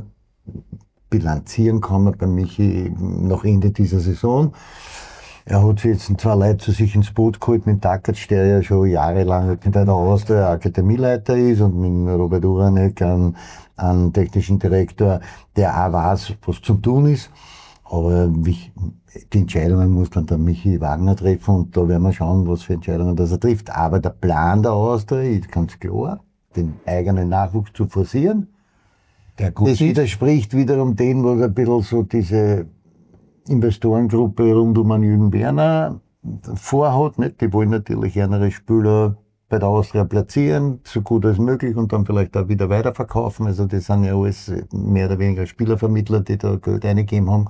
bilanzieren kann man bei Michi nach Ende dieser Saison. Er hat sich jetzt zwei Leute zu sich ins Boot geholt, mit Takac, der ja schon jahrelang mit einer Austria Akademieleiter ist und mit Robert Uranek, einem, einem technischen Direktor, der auch weiß, was zu tun ist. Aber die Entscheidungen muss dann der Michi Wagner treffen und da werden wir schauen, was für Entscheidungen das er trifft. Aber der Plan der Austria ist ganz klar, den eigenen Nachwuchs zu forcieren. Der gut das widerspricht wiederum dem, was ein bisschen so diese Investorengruppe rund um einen Jürgen Werner vorhat. Nicht? Die wollen natürlich andere Spieler bei der Austria platzieren, so gut als möglich und dann vielleicht auch wieder weiterverkaufen. Also das sind ja alles mehr oder weniger Spielervermittler, die da Geld eingegeben haben.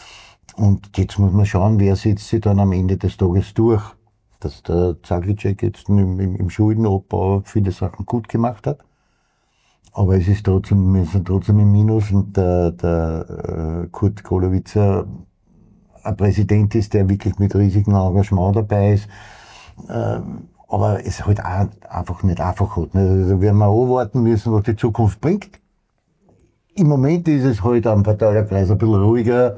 Und jetzt muss man schauen, wer setzt sich dann am Ende des Tages durch. Dass der Zagicek jetzt im, im, im Schuldenabbau viele Sachen gut gemacht hat. Aber es ist trotzdem, wir sind trotzdem im Minus und der, der äh, Kurt Kolowitzer ein Präsident ist, der wirklich mit riesigem Engagement dabei ist. Äh, aber es halt auch einfach nicht einfach hat. Also werden wir anwarten müssen, was die Zukunft bringt. Im Moment ist es halt am Verteilerkreis ein bisschen ruhiger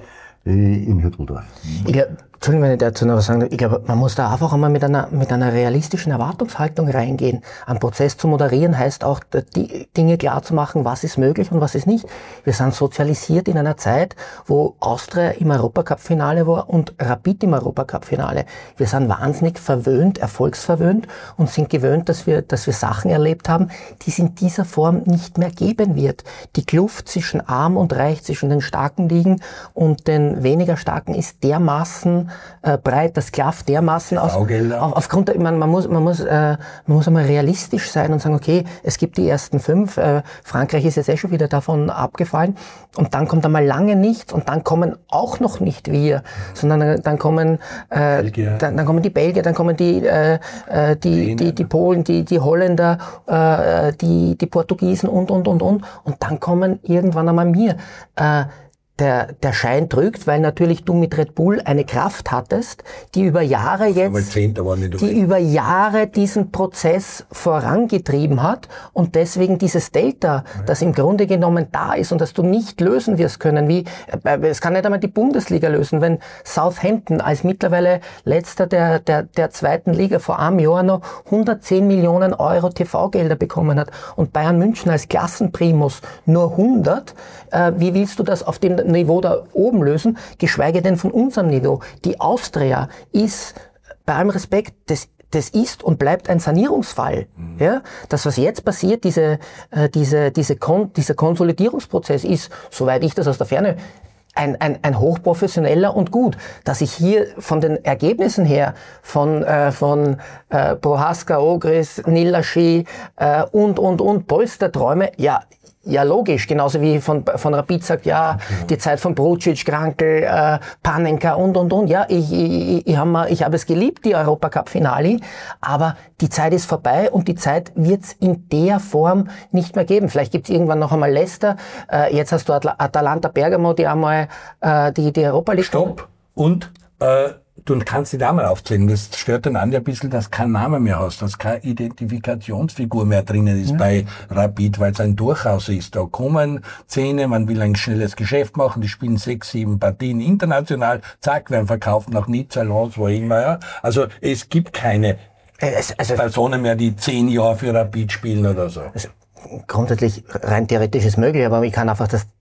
in Hütteldorf. Ich glaub, Entschuldigung, wenn ich dazu noch was sagen darf. Ich glaube, man muss da einfach einmal mit einer, mit einer realistischen Erwartungshaltung reingehen. Einen Prozess zu moderieren heißt auch, die Dinge klar zu machen, was ist möglich und was ist nicht. Wir sind sozialisiert in einer Zeit, wo Austria im Europacup-Finale war und Rapid im Europacup-Finale. Wir sind wahnsinnig verwöhnt, erfolgsverwöhnt und sind gewöhnt, dass wir, dass wir Sachen erlebt haben, die es in dieser Form nicht mehr geben wird. Die Kluft zwischen Arm und Reich, zwischen den starken Ligen und den weniger starken ist dermaßen äh, breit, das klafft dermaßen aus. Auf, aufgrund der, man, man muss, man muss, äh, man muss einmal realistisch sein und sagen, okay, es gibt die ersten fünf, äh, Frankreich ist jetzt eh schon wieder davon abgefallen und dann kommt einmal lange nichts und dann kommen auch noch nicht wir, sondern dann, dann kommen, äh, dann, dann kommen die Belgier, dann kommen die, äh, die, die, die Polen, die, die Holländer, äh, die, die Portugiesen und, und, und, und und dann kommen irgendwann einmal wir. Äh, Der, der Schein trügt, weil natürlich du mit Red Bull eine Kraft hattest, die über Jahre jetzt, die über Jahre diesen Prozess vorangetrieben hat und deswegen dieses Delta, das im Grunde genommen da ist und das du nicht lösen wirst können, wie, es kann nicht einmal die Bundesliga lösen, wenn Southampton als mittlerweile letzter der, der, der zweiten Liga vor einem Jahr noch hundertzehn Millionen Euro T V-Gelder bekommen hat und Bayern München als Klassenprimus nur hundert, äh, wie willst du das auf dem Niveau da oben lösen, geschweige denn von unserem Niveau. Die Austria ist, bei allem Respekt, das, das ist und bleibt ein Sanierungsfall. Mhm. Ja? Das, was jetzt passiert, diese, äh, diese, diese Kon- dieser Konsolidierungsprozess ist, soweit ich das aus der Ferne, ein, ein, ein hochprofessioneller und gut. Dass ich hier von den Ergebnissen her von, äh, von äh, Prohaska, Ogris, Nilaschi äh, und, und, und Polster träume, ja, Ja, logisch. Genauso wie von, von Rapid sagt, ja, okay. Die Zeit von Brucic, Krankel, äh, Panenka und, und, und. Ja, ich, ich, ich habe ich hab es geliebt, die Europacup-Finale. Aber die Zeit ist vorbei und die Zeit wird es in der Form nicht mehr geben. Vielleicht gibt es irgendwann noch einmal Leicester. Äh, jetzt hast du Atla- Atalanta Bergamo, die einmal äh, die, die Europa League. Stopp. Und, äh, du kannst die Namen aufzählen. Das stört den Andi ein bisschen, dass kein Name mehr hast, dass keine Identifikationsfigur mehr drinnen ist ja. bei Rapid, weil es ein Durchaus ist. Da kommen Szene, man will ein schnelles Geschäft machen, die spielen sechs, sieben Partien international, zack, werden verkauft nach Nizza, Lens, wo immer. Ja. Also es gibt keine also, Personen mehr, die zehn Jahre für Rapid spielen oder so. Also, grundsätzlich rein theoretisch ist möglich, aber ich kann einfach das,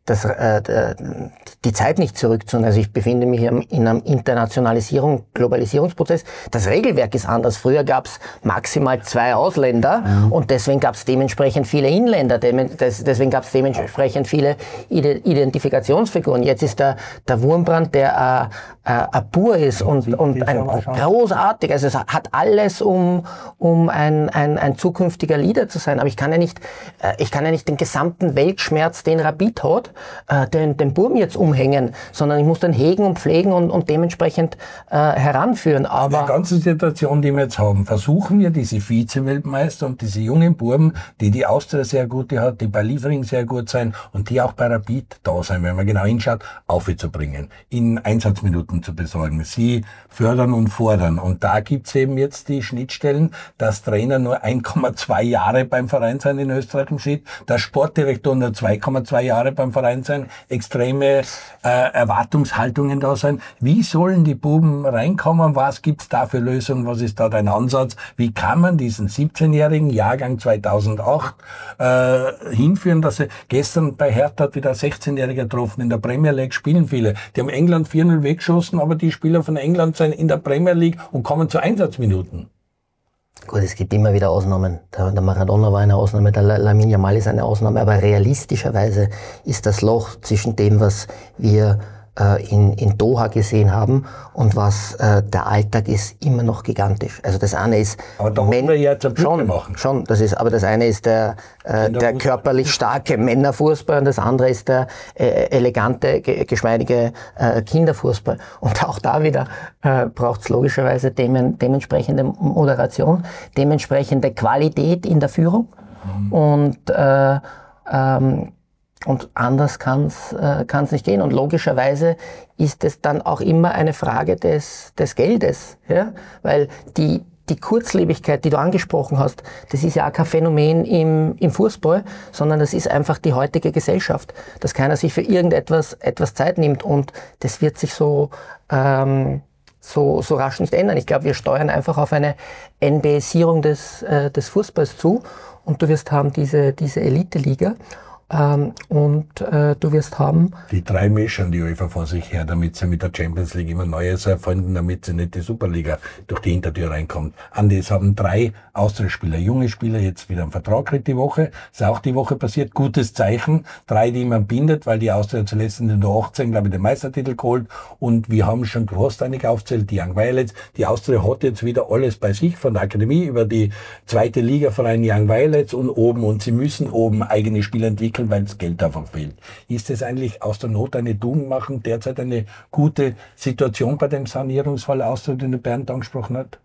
das, äh, die Zeit nicht zurückzunehmen. Also ich befinde mich in einem Internationalisierung, Globalisierungsprozess. Das Regelwerk ist anders. Früher gab es maximal zwei Ausländer mhm. und deswegen gab es dementsprechend viele Inländer, deswegen gab es dementsprechend viele Identifikationsfiguren. Jetzt ist der, der Wurmbrand, der äh, äh, ein Pur ist und, und ein großartig, also es hat alles, um, um ein, ein, ein zukünftiger Leader zu sein. Aber ich kann ja nicht, äh, ich kann ja nicht den gesamten Weltschmerz, den Rapid hat, äh, den, den Burm jetzt umhängen, sondern ich muss den hegen und pflegen und, und dementsprechend äh, heranführen. Aber die ganze Situation, die wir jetzt haben, versuchen wir diese Vize-Weltmeister und diese jungen Burben, die die Austria sehr gute hat, die bei Liefering sehr gut sein und die auch bei Rapid da sein, wenn man genau hinschaut, aufzubringen, in Einsatzminuten zu besorgen, sie fördern und fordern. Und da gibt's eben jetzt die Schnittstellen, dass Trainer nur eins Komma zwei Jahre beim Verein sein in Österreich im Schnitt, dass Sportdirektor nur zwei Komma zwei Jahre beim Verein sein, extreme äh, Erwartungshaltungen da sein. Wie sollen die Buben reinkommen? Was gibt's da für Lösungen? Was ist da dein Ansatz? Wie kann man diesen siebzehnjährigen Jahrgang zweitausendacht äh, hinführen, dass er gestern bei Hertha hat wieder ein sechzehnjähriger getroffen. In der Premier League spielen viele. Die haben England vier null weggeschossen, aber die Spieler von England sind in der Premier League und kommen zu Einsatzminuten. Gut, es gibt immer wieder Ausnahmen. Der, der Maradona war eine Ausnahme, der Lamine Yamal ist eine Ausnahme, aber realistischerweise ist das Loch zwischen dem, was wir äh, in, in Doha gesehen haben und was äh, der Alltag ist, immer noch gigantisch. Also das eine ist... Aber da wollen wir jetzt ein schon, machen. Schon, das ist, aber das eine ist der, äh, der körperlich starke Männerfußball und das andere ist der äh, elegante, ge geschmeidige äh, Kinderfußball. Und auch da wieder äh, braucht es logischerweise demen dementsprechende Moderation, dementsprechende Qualität in der Führung mhm. und äh, ähm, Und anders kann's äh, kann's nicht gehen. Und logischerweise ist es dann auch immer eine Frage des, des Geldes. Ja? Weil die, die Kurzlebigkeit, die du angesprochen hast, das ist ja auch kein Phänomen im, im Fußball, sondern das ist einfach die heutige Gesellschaft, dass keiner sich für irgendetwas etwas Zeit nimmt. Und das wird sich so... Ähm, So, so rasch nicht ändern. Ich glaube, wir steuern einfach auf eine N B A-Sierung des, äh, des Fußballs zu und du wirst haben diese, diese Elite-Liga. Ähm, und äh, du wirst haben... Die drei mischen die UEFA vor sich her, damit sie mit der Champions League immer Neues erfinden, damit sie nicht die Superliga durch die Hintertür reinkommt. Andi, es haben drei Austria-Spieler, junge Spieler, jetzt wieder einen Vertrag gekriegt die Woche. Ist auch die Woche passiert. Gutes Zeichen. Drei, die man bindet, weil die Austria zuletzt in der achtzehn, glaube ich, den Meistertitel geholt. Und wir haben schon, du hast einige aufzählt, die Young Violets. Die Austria hat jetzt wieder alles bei sich, von der Akademie über die zweite Liga Verein Young Violets und oben. Und sie müssen oben eigene Spieler entwickeln, weil das Geld einfach fehlt. Ist es eigentlich aus der Not eine Tugend machen, derzeit eine gute Situation bei dem Sanierungsfall Austria, den der Bernd angesprochen hat?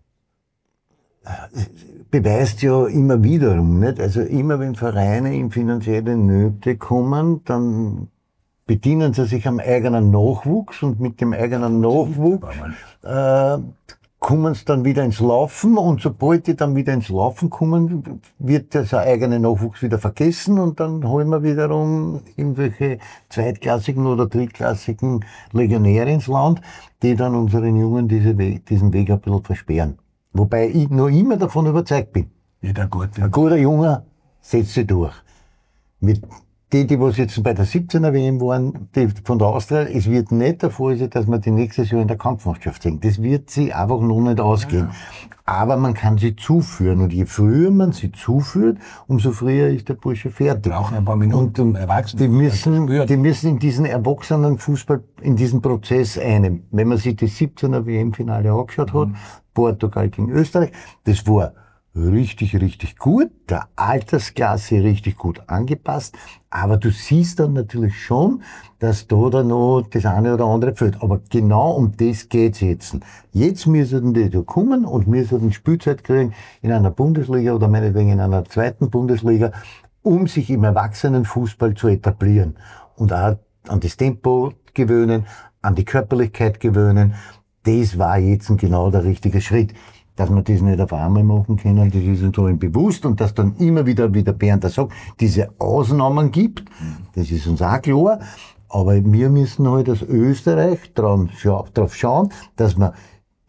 Beweist ja immer wiederum, nicht? Also immer wenn Vereine in finanzielle Nöte kommen, dann bedienen sie sich am eigenen Nachwuchs und mit dem eigenen Nachwuchs äh, kommen sie dann wieder ins Laufen und sobald die dann wieder ins Laufen kommen, wird der eigene Nachwuchs wieder vergessen und dann holen wir wiederum irgendwelche zweitklassigen oder drittklassigen Legionäre ins Land, die dann unseren Jungen diese Weg, diesen Weg ein bisschen versperren. Wobei ich noch immer davon überzeugt bin. Jeder gut ein guter Junge setzt sich durch. Mit die, die was jetzt bei der siebzehner W M waren, die von der Austria, es wird nicht der Fall sein, dass wir die nächstes Jahr in der Kampfmannschaft sehen. Das wird sie einfach noch nicht ausgehen. Ja. Aber man kann sie zuführen. Und je früher man sie zuführt, umso früher ist der Bursche fertig. Brauchen ein paar Minuten. Und, und die müssen, die müssen in diesen erwachsenen Fußball, in diesen Prozess ein. Wenn man sich das siebzehner W M-Finale angeschaut hat, mhm. Portugal gegen Österreich, das war richtig, richtig gut, der Altersklasse richtig gut angepasst, aber du siehst dann natürlich schon, dass da dann noch das eine oder andere fehlt. Aber genau um das geht's jetzt. Jetzt müssen die da kommen und müssen Spielzeit kriegen in einer Bundesliga oder meinetwegen in einer zweiten Bundesliga, um sich im Erwachsenenfußball zu etablieren und auch an das Tempo gewöhnen, an die Körperlichkeit gewöhnen. Das war jetzt genau der richtige Schritt. Dass wir das nicht auf einmal machen können, das ist uns allen bewusst und dass dann immer wieder, wie der Bernd das sagt, diese Ausnahmen gibt, das ist uns auch klar. Aber wir müssen halt als Österreich dran scha- drauf schauen, dass wir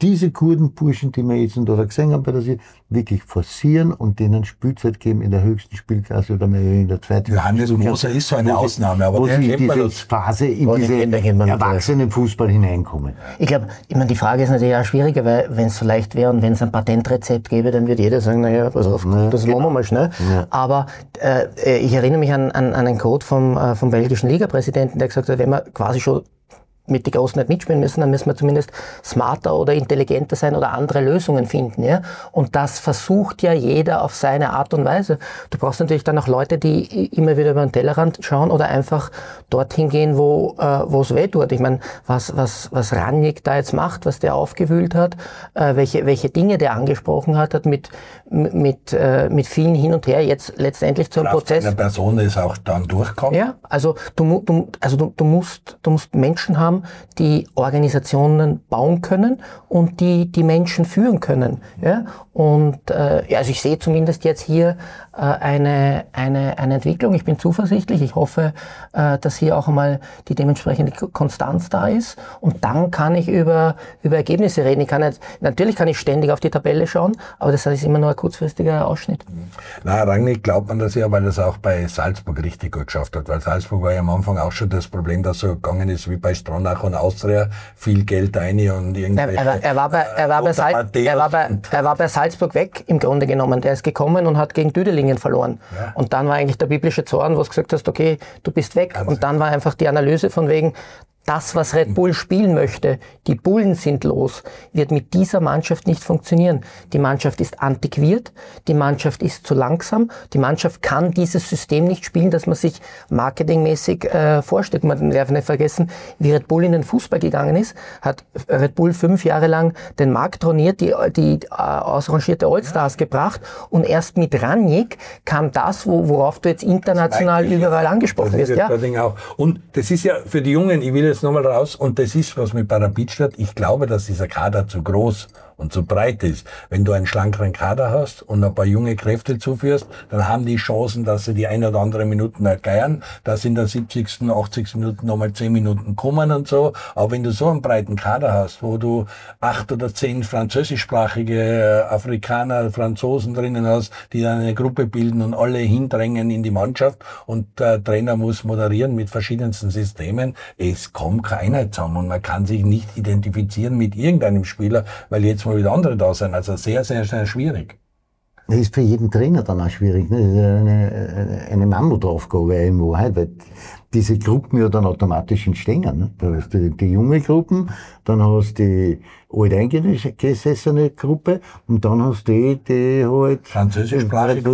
diese guten Burschen, die wir jetzt da gesehen haben bei der Sie, wirklich forcieren und denen Spielzeit geben in der höchsten Spielklasse oder in der zweiten. Johannes Moser ist so eine Ausnahme, aber wo der sie kennt in man diese das. Phase, in Oh, diese den kennt man Erwachsenenfußball hineinkommen. Ich glaube, ich meine, die Frage ist natürlich auch schwieriger, weil wenn es so leicht wäre und wenn es ein Patentrezept gäbe, dann würde jeder sagen, naja, pass auf, Ja, das genau. machen wir mal schnell. Ja. Aber äh, ich erinnere mich an, an, an einen Quote vom, äh, vom belgischen Ligapräsidenten, der gesagt hat, wenn wir quasi schon mit den Großen nicht mitspielen müssen, dann müssen wir zumindest smarter oder intelligenter sein oder andere Lösungen finden. Ja? Und das versucht ja jeder auf seine Art und Weise. Du brauchst natürlich dann auch Leute, die immer wieder über den Tellerrand schauen oder einfach dorthin gehen, wo äh, wo es weh tut. Ich meine, was was was Rangnick da jetzt macht, was der aufgewühlt hat, äh, welche welche Dinge der angesprochen hat, hat mit mit äh, mit vielen hin und her jetzt letztendlich zu einem Prozess. Eine Person ist auch dann durchkommen. Ja, also du, mu- du also du, du musst du musst Menschen haben, die Organisationen bauen können und die die Menschen führen können. Ja? Und äh, ja, also ich sehe zumindest jetzt hier äh, eine eine eine Entwicklung. Ich bin zuversichtlich. Ich hoffe, äh, dass hier auch einmal die dementsprechende Konstanz da ist. Und dann kann ich über über Ergebnisse reden. Ich kann nicht, natürlich kann ich ständig auf die Tabelle schauen, aber das ist immer nur ein kurzfristiger Ausschnitt. Na, Rangnick glaubt man das ja, weil er es auch bei Salzburg richtig gut geschafft hat. Weil Salzburg war ja am Anfang auch schon das Problem, dass so gegangen ist wie bei Stronach und Austria, viel Geld rein und irgendwelche... Er, er, er, war bei, er, war bei Sal- er, war bei, er war bei Salzburg weg, im Grunde genommen. Der ist gekommen und hat gegen Düdelingen verloren. Ja. Und dann war eigentlich der biblische Zorn, wo du gesagt hast, okay, du bist weg. Also. Und dann war einfach die Analyse von wegen, das, was Red Bull spielen möchte, die Bullen sind los, wird mit dieser Mannschaft nicht funktionieren. Die Mannschaft ist antiquiert, die Mannschaft ist zu langsam, die Mannschaft kann dieses System nicht spielen, das man sich marketingmäßig äh, vorstellt. Man darf nicht vergessen, wie Red Bull in den Fußball gegangen ist, hat Red Bull fünf Jahre lang den Markt roniert, die, die äh, ausrangierte Allstars ja. gebracht und erst mit Rangnick kam das, wo, worauf du jetzt international überall angesprochen wirst. Ja. Auch. Und das ist ja für die Jungen, ich will jetzt nochmal raus, und das ist, was mit Rapid statt. Ich glaube, dass dieser Kader zu groß und zu breit ist. Wenn du einen schlankeren Kader hast und ein paar junge Kräfte zuführst, dann haben die Chancen, dass sie die ein oder andere Minuten nicht geiern, dass in der siebzigsten, achtzigsten Minuten nochmal zehn Minuten kommen und so. Aber wenn du so einen breiten Kader hast, wo du acht oder zehn französischsprachige Afrikaner, Franzosen drinnen hast, die dann eine Gruppe bilden und alle hindrängen in die Mannschaft und der Trainer muss moderieren mit verschiedensten Systemen, es kommt keiner zusammen und man kann sich nicht identifizieren mit irgendeinem Spieler, weil jetzt mal wieder andere da sind. Also sehr, sehr, sehr schwierig. Das ist für jeden Trainer dann auch schwierig. Ne? Das ist eine, eine Mammutaufgabe irgendwo, weil diese Gruppen ja dann automatisch entstehen. Ne? Da hast du die junge Gruppen, dann hast du die alteingesessene Gruppe und dann hast du die, die halt französischsprachig,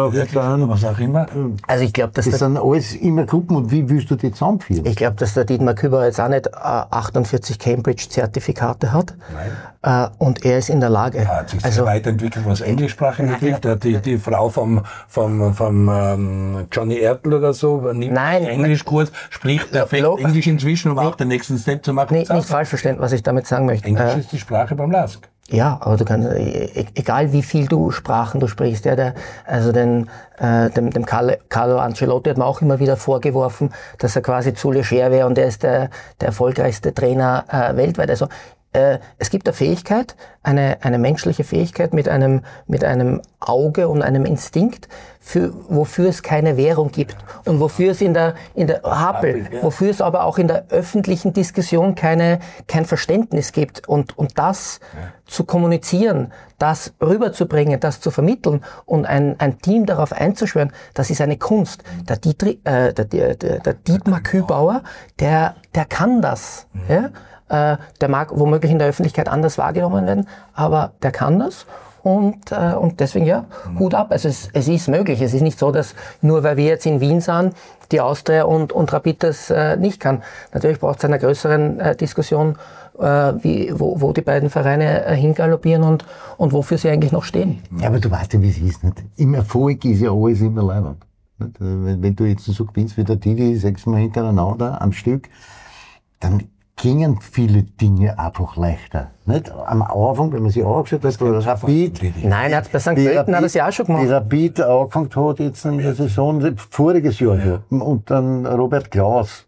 was auch immer. Also ich glaube, dass das sind alles immer Gruppen und wie willst du die zusammenführen? Ich glaube, dass der Dietmar Küber jetzt auch nicht äh, achtundvierzig Cambridge-Zertifikate hat. Nein. Äh, und er ist in der Lage. Er hat sich also, sehr weiterentwickelt, was Englischsprache betrifft. Ja. Die, die Frau vom, vom, vom ähm, Johnny Ertl oder so nimmt Nein, Englischkurs, spricht perfekt Lo- Englisch inzwischen, um auch den nächsten Step zu machen. Nee, nicht falsch verstehen, was ich damit sagen möchte. Englisch äh, ist die Sprache beim Lask. Ja, aber du kannst, e- egal wie viel du Sprachen du sprichst, ja, der, also den, äh, dem, dem Carlo, Carlo Ancelotti hat man auch immer wieder vorgeworfen, dass er quasi zu leger wäre und er ist der, der erfolgreichste Trainer äh, weltweit. Also äh, es gibt eine Fähigkeit, eine, eine menschliche Fähigkeit mit einem, mit einem Auge und einem Instinkt, für, wofür es keine Währung gibt und wofür es in der, in der Happel, wofür es aber auch in der öffentlichen Diskussion keine, kein Verständnis gibt und, und das ja. zu kommunizieren, das rüberzubringen, das zu vermitteln und ein, ein Team darauf einzuschwören, das ist eine Kunst. Der, Dietri, äh, der, der, der Dietmar Kübauer, der, der kann das, ja? Äh, der mag womöglich in der Öffentlichkeit anders wahrgenommen werden, aber der kann das. Und, äh, und deswegen, ja, Hut ab. Also es, es ist möglich. Es ist nicht so, dass nur weil wir jetzt in Wien sind, die Austria und, und Rapid das äh, nicht kann. Natürlich braucht es eine größere äh, Diskussion, äh, wie, wo, wo die beiden Vereine äh, hingaloppieren und, und wofür sie eigentlich noch stehen. Ja, aber du weißt ja, wie es ist. Nicht? Im Erfolg ist ja alles immer leibend. Wenn, wenn du jetzt so gewinnst wie der Didi, sechsmal hintereinander am Stück, dann gingen viele Dinge einfach leichter. Nicht? Am Anfang, wenn man sich angeschaut hat, war Rapid. Nein, er hat bei Sankt Pölten hat das ja auch schon gemacht. Die Rapid angefangen hat jetzt in der Saison, voriges Jahr. Ja. Und dann Robert Klaus.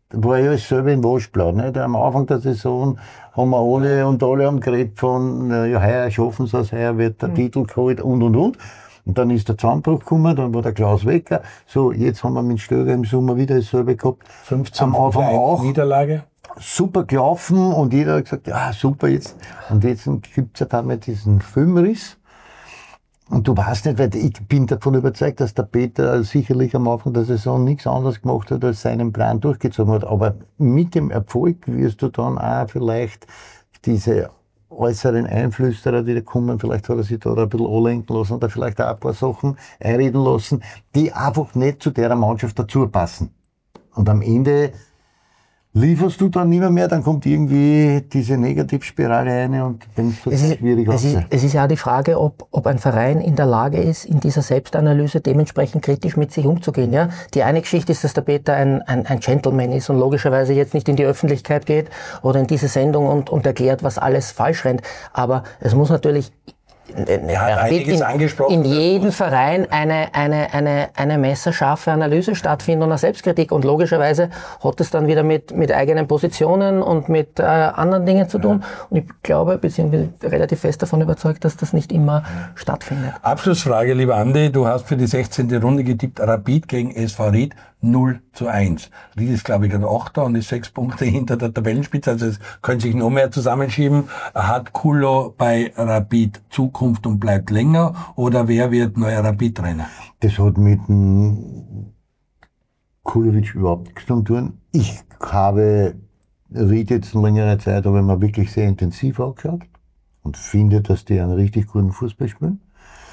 war ja dasselbe in Waschblau. Nicht? Am Anfang der Saison haben wir alle und alle haben geredet von, ja, heuer schaffen sie es, heuer wird der mhm. Titel geholt und und und. Und dann ist der Zusammenbruch gekommen, dann war der Klaus Wecker. So, jetzt haben wir mit Stöger im Sommer wieder dasselbe gehabt. fünfzehn am Anfang auch. Niederlage. Super gelaufen und jeder hat gesagt, ja, super jetzt. Und jetzt gibt es auf einmal diesen Filmriss. Und du weißt nicht, weil ich bin davon überzeugt, dass der Peter sicherlich am Anfang der Saison nichts anderes gemacht hat, als seinen Plan durchgezogen hat. Aber mit dem Erfolg wirst du dann auch vielleicht diese äußeren Einflüsterer, die da kommen, vielleicht hat er sich da ein bisschen anlenken lassen oder vielleicht auch ein paar Sachen einreden lassen, die einfach nicht zu der Mannschaft dazu passen. Und am Ende lieferst du dann nicht mehr, mehr, dann kommt irgendwie diese Negativspirale rein und dann ist es schwierig es ist, es ist ja die Frage, ob, ob ein Verein in der Lage ist, in dieser Selbstanalyse dementsprechend kritisch mit sich umzugehen. Ja? Die eine Geschichte ist, dass der Peter ein, ein, ein Gentleman ist und logischerweise jetzt nicht in die Öffentlichkeit geht oder in diese Sendung und, und erklärt, was alles falsch rennt. Aber es muss natürlich Ja, in, in jedem Verein eine, eine, eine, eine messerscharfe Analyse stattfinden und eine Selbstkritik. Und logischerweise hat es dann wieder mit, mit eigenen Positionen und mit äh, anderen Dingen zu tun. Ja. Und ich glaube, beziehungsweise relativ fest davon überzeugt, dass das nicht immer ja. stattfindet. Abschlussfrage, lieber Andi. Du hast für die sechzehnte Runde getippt, Rapid gegen S V Ried null zu eins. Ried ist, glaube ich, ein Achter und ist sechs Punkte hinter der Tabellenspitze. Also es können sich noch mehr zusammenschieben. Hat Kulo bei Rapid Zukunft und bleibt länger? Oder wer wird neuer Rapid-Trainer? Das hat mit dem Kulovic überhaupt nichts zu tun. Ich habe Ried jetzt in längerer Zeit, habe ich mir wirklich sehr intensiv angeschaut und finde, dass die einen richtig guten Fußball spielen.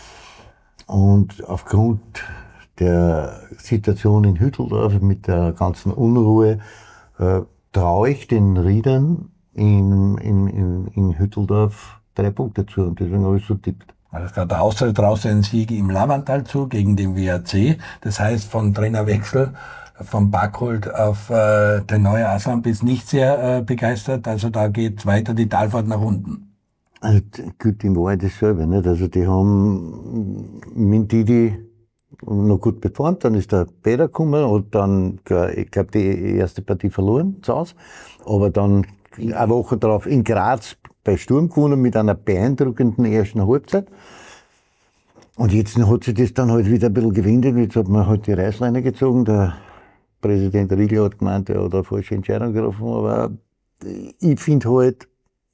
Und aufgrund der Situation in Hütteldorf mit der ganzen Unruhe äh, traue ich den Riedern in, in, in, in Hütteldorf drei Punkte zu und deswegen habe ich so tippt. Alles klar, der Austria traut einen Sieg im Lavantal zu gegen den W A C. Das heißt, von Trainerwechsel von Backholt auf äh, den neuen Aslam ist nicht sehr äh, begeistert. Also da geht weiter die Talfahrt nach unten. Also gut, im Wahrheit dasselbe. Nicht? Also die haben mit Didi noch gut performt, dann ist der Peter gekommen und dann, ich glaube, die erste Partie verloren zu Hause, aber dann eine Woche darauf in Graz bei Sturm gewonnen mit einer beeindruckenden ersten Halbzeit. Und jetzt hat sich das dann halt wieder ein bisschen gewindet, jetzt hat man halt die Reißleine gezogen, der Präsident Riegel hat gemeint, er hat eine falsche Entscheidung getroffen, aber ich finde halt,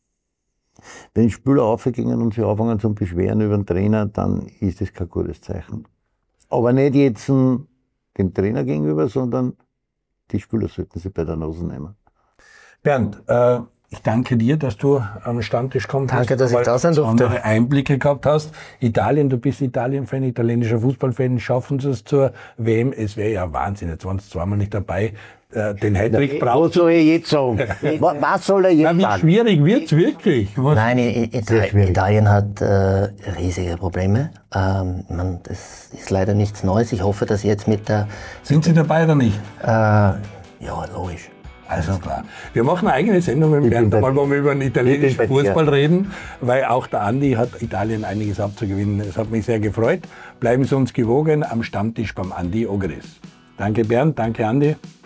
wenn Spieler aufgehen und sich anfangen zu beschweren über den Trainer, dann ist das kein gutes Zeichen. Aber nicht jetzt dem Trainer gegenüber, sondern die Spieler sollten sie bei der Nase nehmen. Bernd, äh, ich danke dir, dass du am Stammtisch kommst. Danke, dass ich da sein durfte. Andere Einblicke gehabt hast. Italien, du bist Italien-Fan, italienischer Fußballfan, schaffen sie es zur W M? Es wäre ja Wahnsinn, jetzt waren sie zweimal nicht dabei. Äh, den Hattrick braucht. Was soll ich jetzt sagen? Was soll er jetzt sagen? Wie schwierig wird's wirklich? Was? Nein, Italien, Italien hat äh, riesige Probleme. Ähm, man, das ist leider nichts Neues. Ich hoffe, dass jetzt mit der... Sind Sie dabei oder nicht? Äh, ja, logisch. Also klar. Wir machen eine eigene Sendung mit Bernd, mal, wo wir über den italienischen Fußball reden, weil auch der Andi hat Italien einiges abzugewinnen. Es hat mich sehr gefreut. Bleiben Sie uns gewogen am Stammtisch beim Andi Ogris. Danke Bernd, danke Andi.